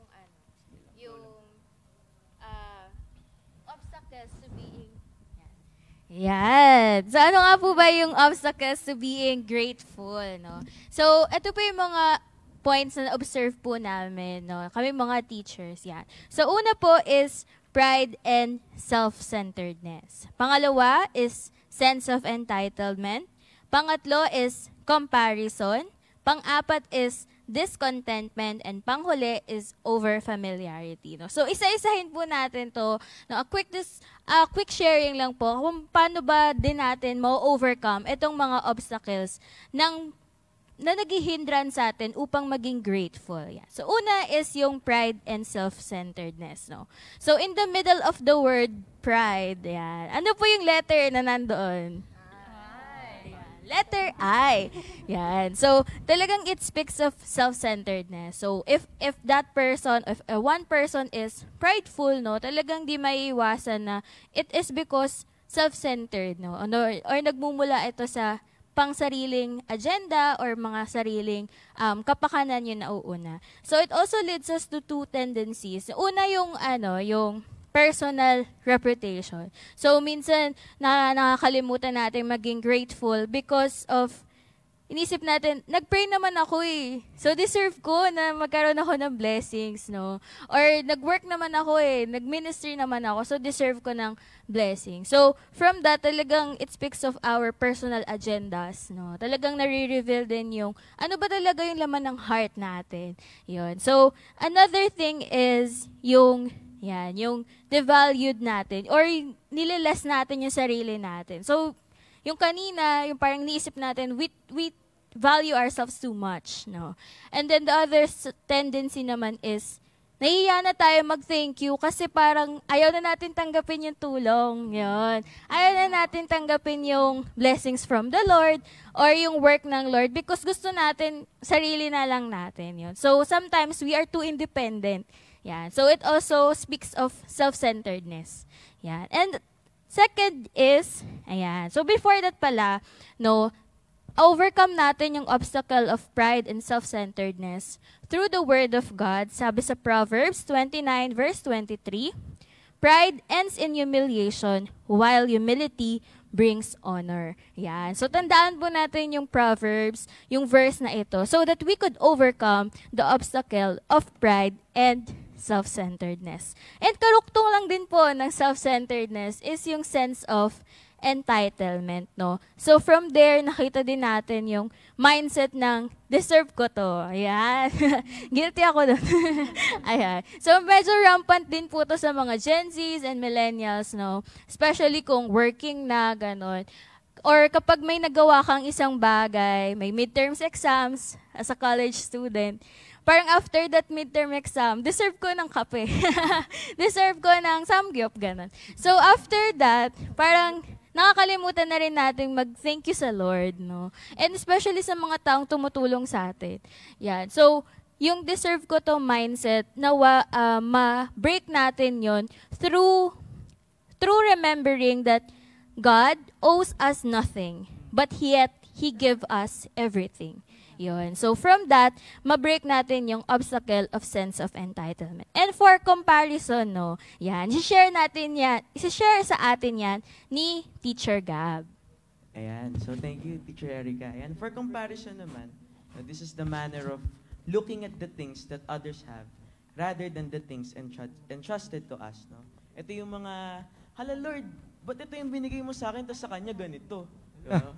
obstacles to being Yan. So ano nga po ba yung obstacles to being grateful, no? So, ito po yung mga points na observe po namin, no? Kami mga teachers, yan. So, una po is pride and self-centeredness. Pangalawa is sense of entitlement. Pangatlo is comparison. Pang-apat is discontentment. And panghuli is over-familiarity. No? So, isa-isahin po natin to. No? A quick sharing lang po kung paano ba din natin ma-overcome itong mga obstacles na naghihindran sa atin upang maging grateful. Yeah. So, una is yung pride and self-centeredness. No? So, in the middle of the word pride, yan. Ano po yung letter na nandoon? Letter I. Yan. So, talagang it speaks of self-centeredness. So, if that person, if one person is prideful, no, talagang di maiiwasan na it is because self-centered, no? Or nagmumula ito sa pang-sariling agenda or mga sariling kapakanan yung nauuna. So, it also leads us to two tendencies. Una yung personal reputation. So, minsan, nakakalimutan natin maging grateful because of, inisip natin, nag-pray naman ako eh. So, deserve ko na magkaroon ako ng blessings, no? Or, nag-work naman ako eh. Nag-ministry naman ako. So, deserve ko ng blessing. So, from that, talagang it speaks of our personal agendas, no? Talagang nare-reveal din yung, ano ba talaga yung laman ng heart natin? Yun. So, another thing is yung devalued natin or nililess natin yung sarili natin. So, yung kanina, yung parang niisip natin, we value ourselves too much, no? And then the other tendency naman is, nahiya na tayo mag-thank you kasi parang ayaw na natin tanggapin yung tulong. Yun. Ayaw na natin tanggapin yung blessings from the Lord or yung work ng Lord because gusto natin, sarili na lang natin. Yun. So, sometimes we are too independent. Yan. So, it also speaks of self-centeredness. Yan. And second is, ayan. So, before that pala, no, overcome natin yung obstacle of pride and self-centeredness through the Word of God. Sabi sa Proverbs 29 verse 23, pride ends in humiliation, while humility brings honor. Yan. So, tandaan po natin yung Proverbs, yung verse na ito, so that we could overcome the obstacle of pride and self-centeredness. And karuktong lang din po ng self-centeredness is yung sense of entitlement, no? So, from there, nakita din natin yung mindset ng, deserve ko to. Ayan. Guilty ako doon. Ayan. So, medyo rampant din po to sa mga Gen Zs and Millennials, no? Especially kung working na, ganon. Or kapag may nagawa kang isang bagay, may midterms exams as a college student, parang after that midterm exam, deserve ko ng kape. Deserve ko ng samgyup, ganon. So, after that, parang nakakalimutan na rin natin mag-thank you sa Lord, no? And especially sa mga taong tumutulong sa atin. Yan. So, yung deserve ko to mindset, ma-break natin yon through remembering that God owes us nothing, but yet He give us everything. Yun. So, from that, ma-break natin yung obstacle of sense of entitlement. And for comparison, no, yan, isi-share sa atin yan ni Teacher Gab. Ayan. So, thank you, Teacher Erica. And for comparison naman, this is the manner of looking at the things that others have rather than the things entrusted to us, no? Ito yung mga, hala Lord, ba't ito yung binigay mo sa akin, tapos sa kanya ganito? No?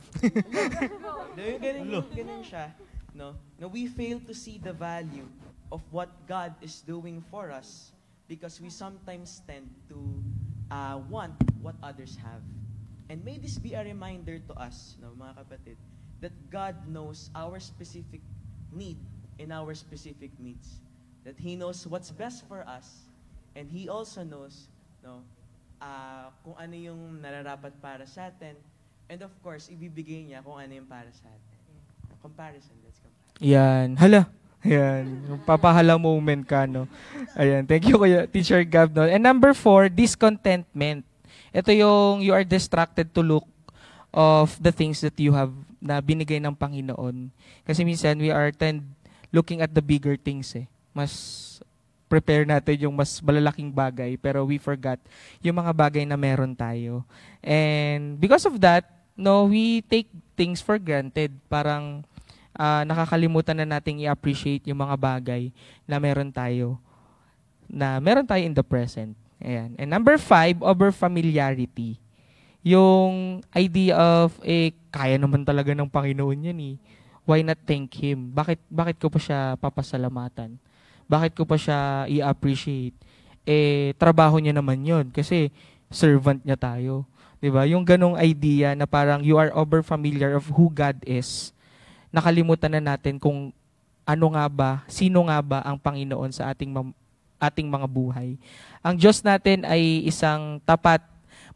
Ganun siya. No, we fail to see the value of what God is doing for us because we sometimes tend to want what others have. And may this be a reminder to us, no, mga kapatid, that God knows our specific need and our specific needs. That He knows what's best for us, and He also knows, no, kung ano yung nararapat para sa atin, and of course, ibibigay niya kung ano yung para sa atin. Comparison, let's compare. Yan. Hala. Yan. Papahala moment ka, no? Ayan. Thank you, Kuya Teacher Gab. No? And number 4, discontentment. Ito yung you are distracted to look of the things that you have na binigay ng Panginoon. Kasi minsan, we are looking at the bigger things eh. Mas prepare natin yung mas malalaking bagay, pero we forgot yung mga bagay na meron tayo. And because of that, no, we take things for granted. Parang nakakalimutan na nating i-appreciate yung mga bagay na meron tayo in the present. Ayan. And number 5, over familiarity. Yung idea of, kaya naman talaga ng Panginoon yan eh. Why not thank Him? Bakit ko pa siya papasalamatan? Bakit ko pa siya i-appreciate? Trabaho niya naman yun kasi servant niya tayo. Diba? Yung ganong idea na parang you are over familiar of who God is. Nakalimutan na natin kung sino nga ba ang Panginoon sa ating mga buhay. Ang Diyos natin ay isang tapat,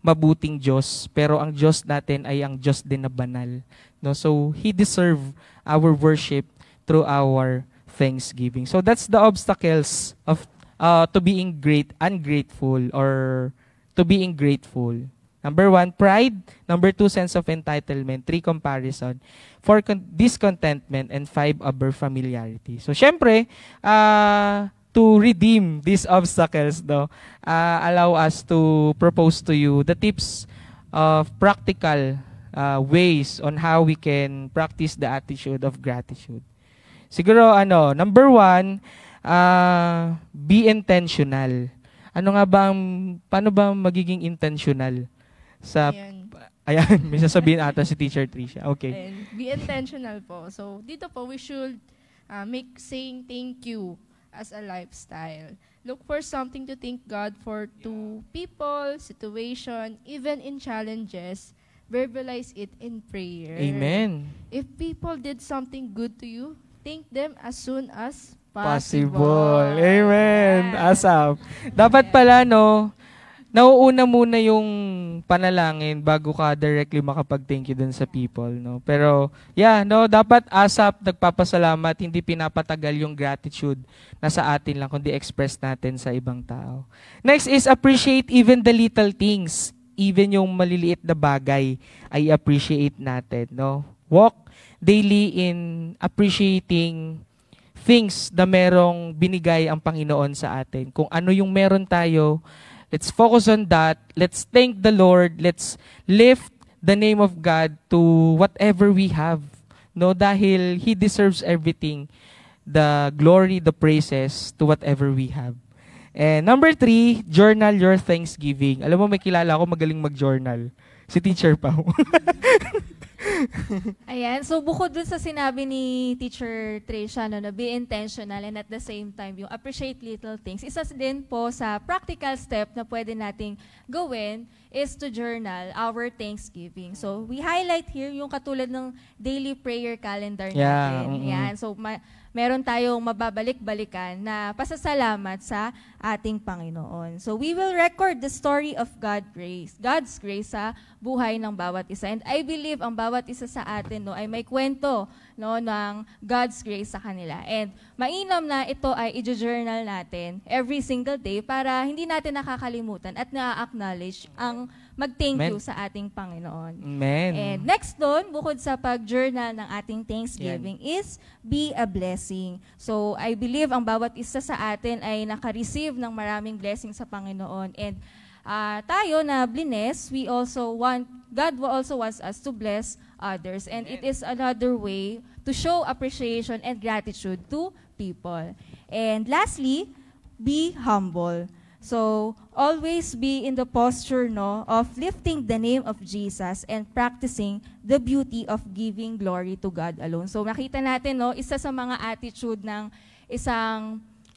mabuting Diyos, pero ang Diyos natin ay ang Diyos din na banal. No? So, He deserve our worship through our thanksgiving. So, that's the obstacles of to being ungrateful, or to being grateful. Number 1, pride. Number 2, sense of entitlement. 3, comparison. 4, discontentment. And 5, familiarity. So, syempre, to redeem these obstacles, allow us to propose to you the tips of practical ways on how we can practice the attitude of gratitude. Siguro, number 1, be intentional. Paano ba magiging intentional? Ayan, may sasabihin ata si Teacher Tricia. Okay. And be intentional po. So, dito po, we should make saying thank you as a lifestyle. Look for something to thank God for, to people, situation, even in challenges. Verbalize it in prayer. Amen. If people did something good to you, thank them as soon as Possible. Amen. Asap. Dapat pala, nauuna muna yung panalangin bago ka directly makapag-thank you dun sa people, Pero, dapat asap, nagpapasalamat, hindi pinapatagal yung gratitude na sa atin lang, kundi express natin sa ibang tao. Next is appreciate even the little things. Even yung maliliit na bagay ay appreciate natin, Walk daily in appreciating things na merong binigay ang Panginoon sa atin. Kung ano yung meron tayo, let's focus on that. Let's thank the Lord. Let's lift the name of God to whatever we have. Dahil He deserves everything. The glory, the praises to whatever we have. And number 3, journal your thanksgiving. Alam mo, may kilala ako magaling mag-journal. Si Teacher Pao. Ayan, so bukod dun sa sinabi ni Teacher Tricia, na be intentional and at the same time, yung appreciate little things. Isa din po sa practical step na pwede nating gawin is to journal our Thanksgiving. So, we highlight here yung katulad ng daily prayer calendar natin. Yan, so meron tayong mababalik-balikan na pasasalamat sa ating Panginoon. So we will record the story of God's grace sa buhay ng bawat isa. And I believe ang bawat isa sa atin ay may kwento ng God's grace sa kanila. And mainam na ito ay i-journal natin every single day para hindi natin nakakalimutan at na-acknowledge ang mag-thank you sa ating Panginoon. Amen. And next doon, bukod sa pag-journal ng ating Thanksgiving is be a blessing. So, I believe ang bawat isa sa atin ay naka-receive ng maraming blessings sa Panginoon. And tayo na bless, God also wants us to bless others. And it is another way to show appreciation and gratitude to people. And lastly, be humble. So, always be in the posture of lifting the name of Jesus and practicing the beauty of giving glory to God alone. So, nakita natin, isa sa mga attitude ng isang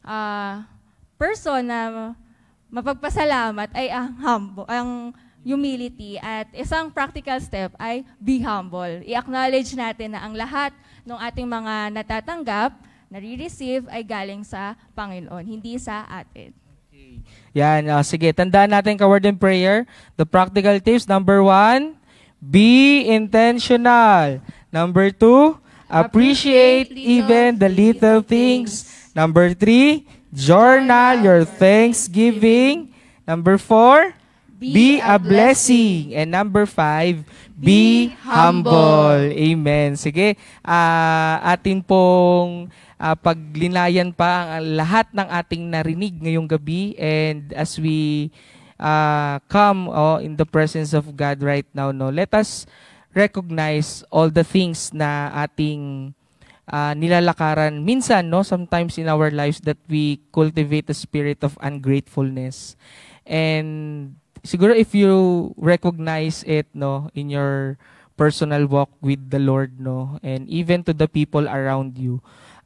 person na mapagpasalamat ay ang humility, at isang practical step ay be humble. I-acknowledge natin na ang lahat ng ating mga natatanggap, nare-receive ay galing sa Panginoon, hindi sa atin. Yan, sige, tandaan natin ka word in prayer. The practical tips, number 1, be intentional. Number 2, appreciate even the little things. Number 3, journal your thanksgiving. Number 4, be a blessing. And number 5, be humble. Amen. Sige, atin pong paglinayan pa ang lahat ng ating narinig ngayong gabi, and as we come in the presence of God right now, let us recognize all the things na ating nilalakaran minsan, sometimes in our lives, that we cultivate a spirit of ungratefulness. And siguro if you recognize it in your personal walk with the Lord, and even to the people around you,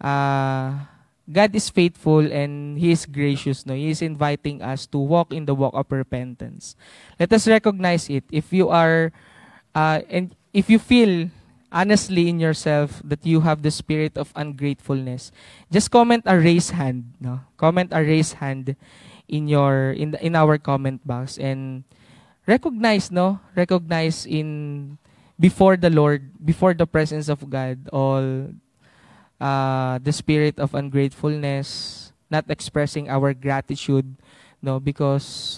God is faithful and He is gracious. He is inviting us to walk in the walk of repentance. Let us recognize it. If you are, and if you feel honestly in yourself that you have the spirit of ungratefulness, just comment a raise hand. Comment a raise hand in our comment box, and recognize, no? Recognize in before the Lord, before the presence of God, all the spirit of ungratefulness, not expressing our gratitude, no? Because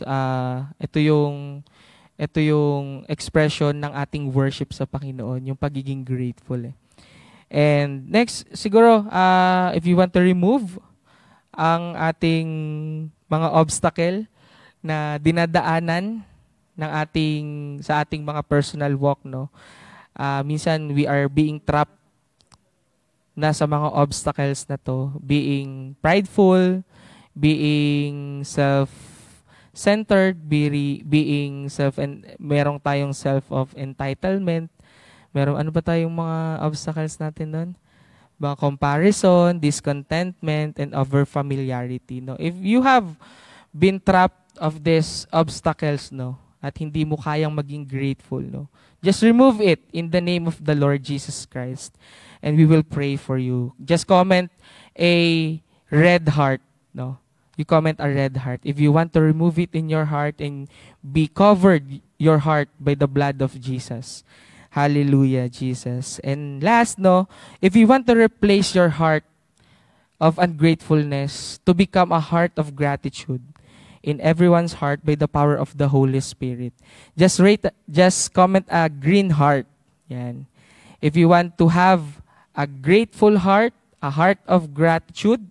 ito yung expression ng ating worship sa Panginoon, yung pagiging grateful. And next, siguro, if you want to remove ang ating mga obstacle na dinadaanan ng sa ating mga personal walk, no? Minsan we are being trapped na sa mga obstacles na to, being prideful, being self-centered, being merong tayong self of entitlement. Ano ba tayong mga obstacles natin doon? Mga comparison, discontentment, and over familiarity, no? If you have been trapped of these obstacles, no, at hindi mo kayang maging grateful, no, just remove it in the name of the Lord Jesus Christ, and we will pray for you. Just comment a red heart, no? You comment a red heart if you want to remove it in your heart and be covered your heart by the blood of Jesus. Hallelujah, Jesus. And last, no, if you want to replace your heart of ungratefulness to become a heart of gratitude in everyone's heart by the power of the Holy Spirit, just comment a green heart. Yan. If you want to have a grateful heart, a heart of gratitude,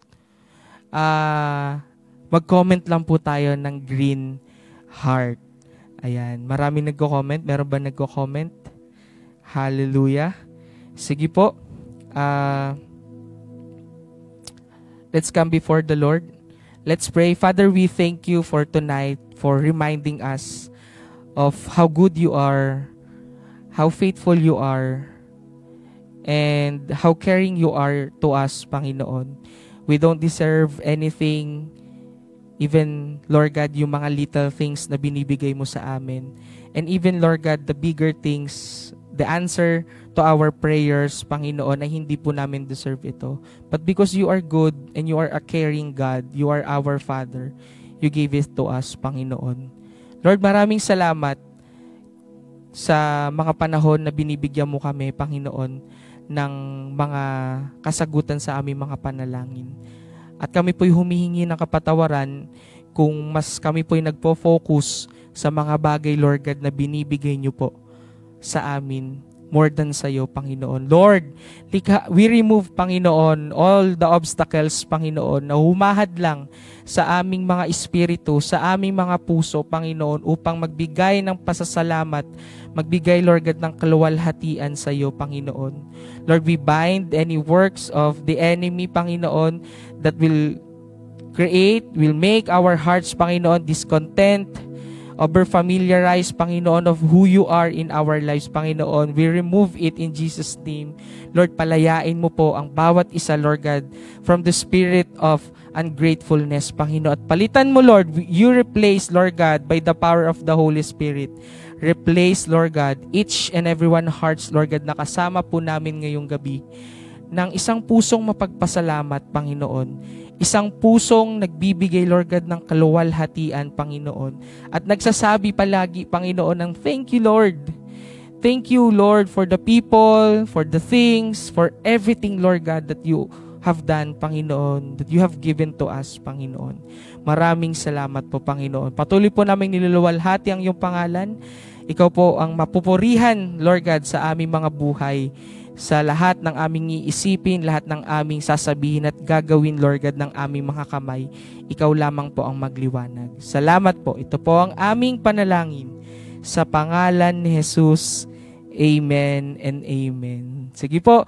mag-comment lang po tayo ng green heart. Ayan. Maraming nagko-comment. Meron ba nagko-comment? Hallelujah. Sige po. Let's come before the Lord. Let's pray. Father, we thank you for tonight, for reminding us of how good you are, how faithful you are, and how caring you are to us, Panginoon. We don't deserve anything, even, Lord God, yung mga little things na binibigay mo sa amin. And even, Lord God, the bigger things, the answer to our prayers, Panginoon, ay hindi po namin deserve ito. But because you are good and you are a caring God, you are our Father, you gave it to us, Panginoon. Lord, maraming salamat sa mga panahon na binibigyan mo kami, Panginoon, ng mga kasagutan sa aming mga panalangin. At kami po'y humihingi ng kapatawaran kung mas kami po'y nagpo-focus sa mga bagay, Lord God, na binibigay niyo po sa amin more than sa iyo, Panginoon. Lord, we remove, Panginoon, all the obstacles, Panginoon, na humahad lang sa aming mga espiritu, sa aming mga puso, Panginoon, upang magbigay ng pasasalamat, magbigay, Lord God, ng kaluwalhatian sa iyo, Panginoon. Lord, we bind any works of the enemy, Panginoon, that will make our hearts, Panginoon, discontent, over-familiarize, Panginoon, of who you are in our lives, Panginoon. We remove it in Jesus' name. Lord, palayain mo po ang bawat isa, Lord God, from the spirit of ungratefulness, Panginoon. At palitan mo, Lord, you replace, Lord God, by the power of the Holy Spirit. Replace, Lord God, each and everyone hearts, Lord God, na kasama po namin ngayong gabi, ng isang pusong mapagpasalamat, Panginoon. Isang pusong nagbibigay, Lord God, ng kaluwalhatian, Panginoon. At nagsasabi palagi, Panginoon, ng thank you, Lord. Thank you, Lord, for the people, for the things, for everything, Lord God, that you have done, Panginoon, that you have given to us, Panginoon. Maraming salamat po, Panginoon. Patuloy po namin niluluwalhati ang iyong pangalan. Ikaw po ang mapupurihan, Lord God, sa aming mga buhay, sa lahat ng aming iisipin, lahat ng aming sasabihin at gagawin, Lord God, ng aming mga kamay. Ikaw lamang po ang magliwanag. Salamat po. Ito po ang aming panalangin. Sa pangalan ni Jesus, amen and amen. Sige po,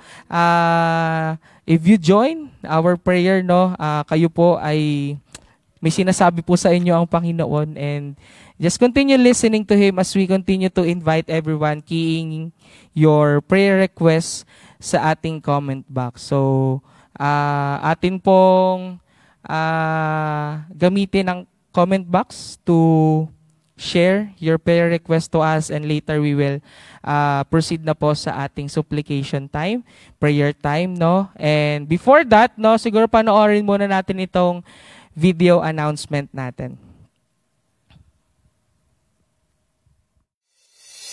if you join our prayer, no, kayo po ay may sinasabi po sa inyo ang Panginoon, and just continue listening to Him as we continue to invite everyone, keying your prayer requests sa ating comment box. So, atin pong gamitin ang comment box to share your prayer request to us, and later we will proceed na po sa ating supplication time, prayer time, no? And before that, no, siguro panoorin muna natin itong video announcement natin.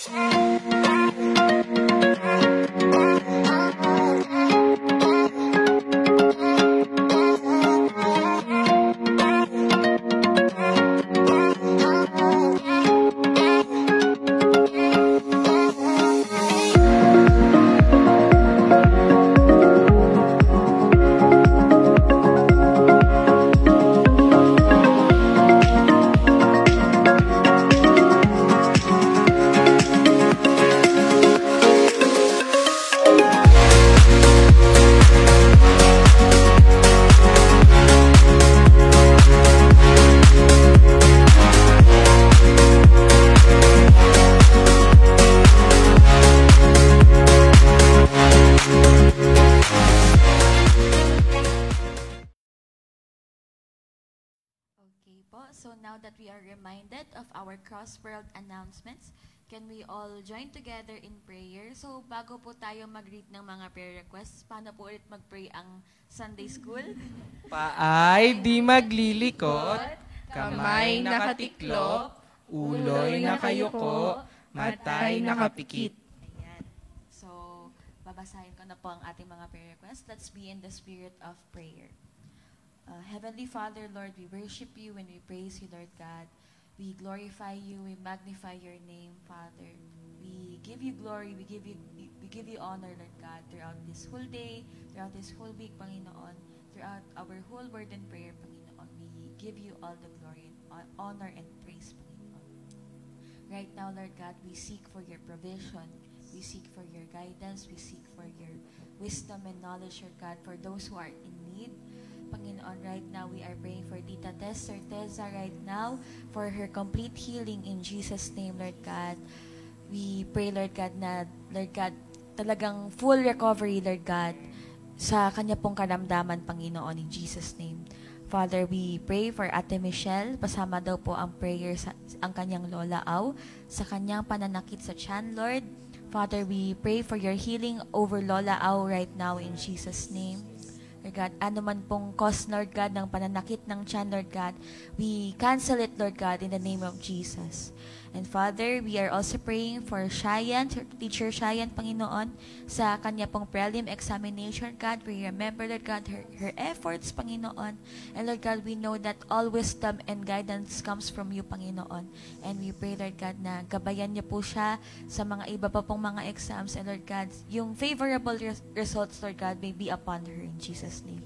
Okay po, so now that we are reminded of our cross-world announcements, can we all join together in prayer? So bago po tayo mag-read ng mga prayer requests, paano po ulit mag-pray ang Sunday School? Paay di maglilikot, kamay nakatiklop, uloy nakayuko, matay nakapikit. Ayan. So, babasahin ko na po ang ating mga prayer requests. Let's be in the spirit of prayer. Heavenly Father, Lord, we worship you and we praise you, Lord God. We glorify you, we magnify your name, Father. We give you glory, we give you honor, Lord God, throughout this whole day, throughout this whole week, Panginoon, throughout our whole word and prayer, Panginoon. We give you all the glory and honor and praise, Panginoon. Right now, Lord God, we seek for your provision. We seek for your guidance. We seek for your wisdom and knowledge, Lord God, for those who are in need. Panginoon, right now we are praying for Tita Tess Certeza right now for her complete healing in Jesus' name, Lord God. We pray, Lord God, na, Lord God, talagang full recovery, Lord God, sa kanya pong karamdaman, Panginoon, in Jesus' name. Father, we pray for Ate Michelle. Pasama daw po ang prayer sa ang kanyang lola Au sa kanyang pananakit sa tiyan, Lord. Father, we pray for your healing over Lola Au right now in Jesus' name. Lord God, ano man pong cause, Lord God, ng pananakit ng tiyan, Lord God, we cancel it, Lord God, in the name of Jesus. And Father, we are also praying for Cheyenne, Teacher Cheyenne, Panginoon, sa kanya pong prelim examination, God. We remember, Lord God, her efforts, Panginoon. And Lord God, we know that all wisdom and guidance comes from you, Panginoon. And we pray, Lord God, na gabayan niyo po siya sa mga iba pa pong mga exams. And Lord God, yung favorable results, Lord God, may be upon her in Jesus' name.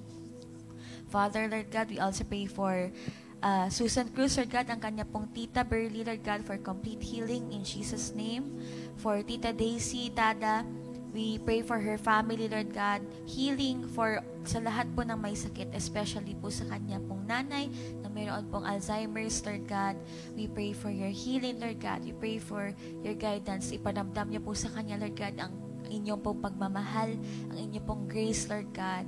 Father, Lord God, we also pray for Susan Cruz, Lord God, ang kanya pong Tita Burley, Lord God, for complete healing in Jesus' name. For Tita Daisy Tada, we pray for her family, Lord God, healing for sa lahat po ng may sakit, especially po sa kanya pong nanay na mayroon pong Alzheimer's, Lord God. We pray for your healing, Lord God. We pray for your guidance. Ipanamdam niyo po sa kanya, Lord God, ang inyong pong pagmamahal, ang inyong pong grace, Lord God.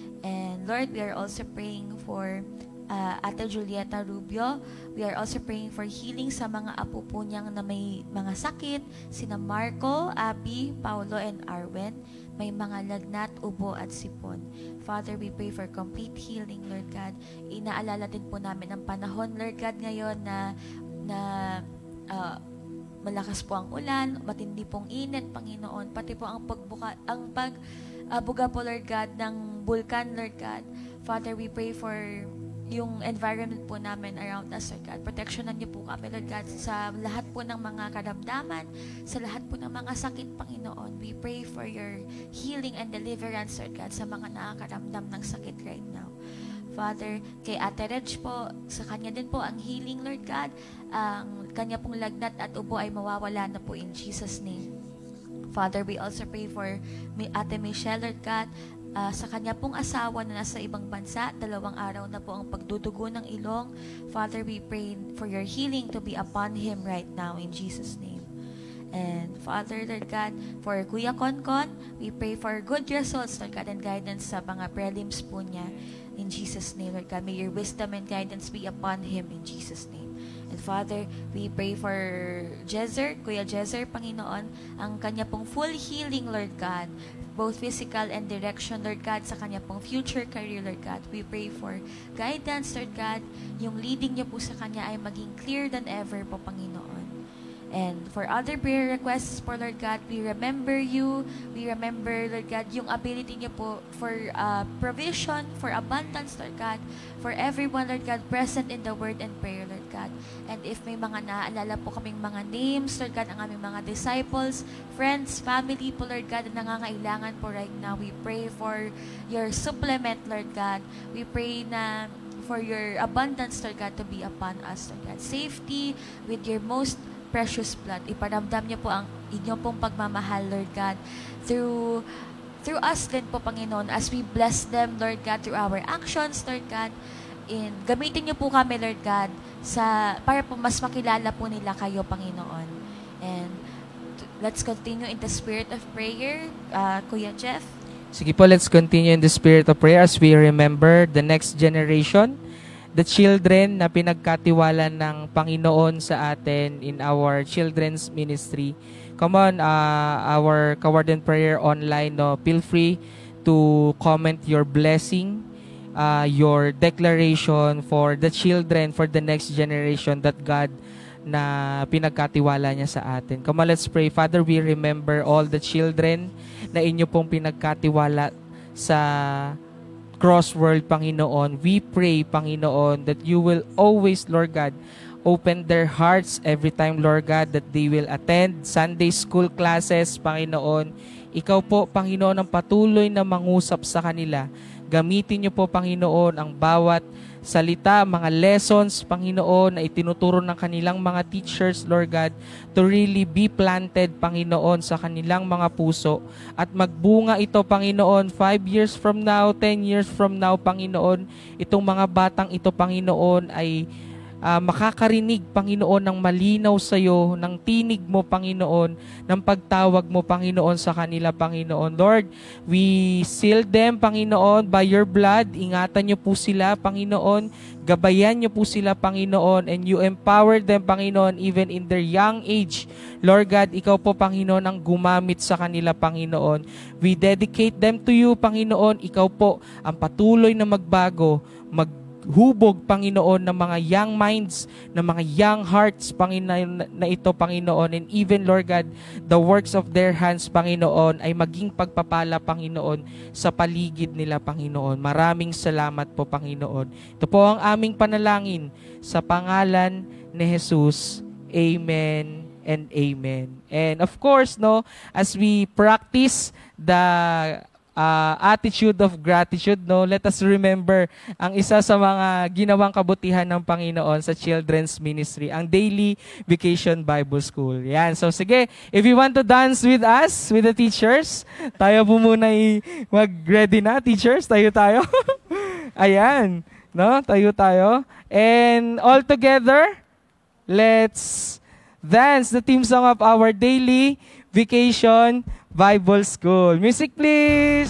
And Lord, we are also praying for Ate Julieta Rubio. We are also praying for healing sa mga apo po niyang na may mga sakit, sina Marco, Abby, Paulo, and Arwen. May mga lagnat, ubo, at sipon. Father, we pray for complete healing, Lord God. Inaalala din po namin ang panahon, Lord God, ngayon na malakas po ang ulan, matindi pong init, Panginoon, pati po ang pagbuga po, Lord God, ng bulkan, Lord God. Father, we pray for yung environment po namin around us, Lord God. Protectionan niyo po kami, Lord God, sa lahat po ng mga karamdaman, sa lahat po ng mga sakit, Panginoon. We pray for your healing and deliverance, Lord God, sa mga nakakaramdam ng sakit right now. Father, kay Ate Reg po, sa kanya din po ang healing, Lord God. Ang kanya pong lagnat at ubo ay mawawala na po in Jesus' name. Father, we also pray for Ate Michelle, Lord God, sa kanya pong asawa na nasa ibang bansa, 2 araw na po ang pagdudugo ng ilong. Father, we pray for your healing to be upon him right now in Jesus' name. And Father, Lord God, for Kuya Konkon, we pray for good results, Lord God, and guidance sa mga prelims po niya. In Jesus' name, Lord God, may your wisdom and guidance be upon him in Jesus' name. And Father, we pray for Jezer, Kuya Jezer, Panginoon, ang kanya pong full healing, Lord God, both physical and direction, Lord God, sa kanya pong future career, Lord God. We pray for guidance, Lord God. Yung leading niyo po sa kanya ay maging clear than ever po, Panginoon. And for other prayer requests po, Lord God, we remember you. We remember, Lord God, yung ability niyo po for provision, for abundance, Lord God, for everyone, Lord God, present in the word and prayer, Lord God. And if may mga naaalala po kaming mga names, Lord God, ang aming mga disciples, friends, family po, Lord God, na nangangailangan po right now, we pray for your supplement, Lord God. We pray na for your abundance, Lord God, to be upon us, Lord God. Safety with your most precious blood. Iparamdam niyo po ang inyong pong pagmamahal, Lord God, through us din po, Panginoon, as we bless them, Lord God, through our actions, Lord God. And gamitin niyo po kami, Lord God, para po mas makilala po nila kayo, Panginoon. And let's continue in the spirit of prayer. Kuya Jeff? Sige po, let's continue in the spirit of prayer as we remember the next generation, the children na pinagkatiwala ng Panginoon sa atin in our children's ministry. Come on, our Word and Prayer online, no, feel free to comment your blessing, your declaration for the children, for the next generation that God na pinagkatiwala niya sa atin. Come on, let's pray. Father, we remember all the children na inyo pong pinagkatiwala sa Crossworld, Panginoon. We pray, Panginoon, that you will always, Lord God, open their hearts every time, Lord God, that they will attend Sunday school classes, Panginoon. Ikaw po, Panginoon, ang patuloy na mangusap sa kanila. Gamitin niyo po, Panginoon, ang bawat salita, mga lessons, Panginoon, na itinuturo ng kanilang mga teachers, Lord God, to really be planted, Panginoon, sa kanilang mga puso. At magbunga ito, Panginoon, 5 years from now, 10 years from now, Panginoon, itong mga batang ito, Panginoon, ay makakarinig, Panginoon, ng malinaw sa iyo, ng tinig mo, Panginoon, ng pagtawag mo, Panginoon, sa kanila, Panginoon. Lord, we seal them, Panginoon, by your blood. Ingatan niyo po sila, Panginoon. Gabayan niyo po sila, Panginoon, and you empower them, Panginoon, even in their young age. Lord God, ikaw po, Panginoon, ang gumamit sa kanila, Panginoon. We dedicate them to you, Panginoon. Ikaw po ang patuloy na magbago, hubog, Panginoon, ng mga young minds, ng mga young hearts, Panginoon, na ito, Panginoon. And even, Lord God, the works of their hands, Panginoon, ay maging pagpapala, Panginoon, sa paligid nila, Panginoon. Maraming salamat po, Panginoon. Ito po ang aming panalangin sa pangalan ni Jesus. Amen and amen. And of course, no, as we practice the attitude of gratitude, no, let us remember ang isa sa mga ginawang kabutihan ng Panginoon sa children's ministry, ang Daily Vacation Bible School. Yan. So sige, if you want to dance with us, with the teachers, tayo po muna mag-ready na, teachers. Tayo. Ayan. No, tayo. And all together, let's dance the theme song of our Daily Vacation Bible School. Music, please!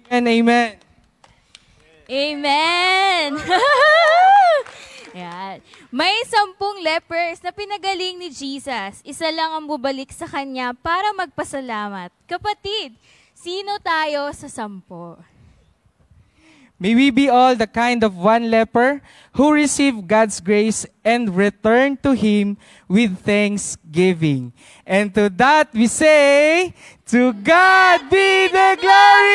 And amen. Amen! Yan. May 10 lepers na pinagaling ni Jesus. Isa lang ang bubalik sa kanya para magpasalamat. Kapatid, sino tayo sa 10? May we be all the kind of one leper who receive God's grace and return to Him with thanksgiving. And to that we say, to God be the glory!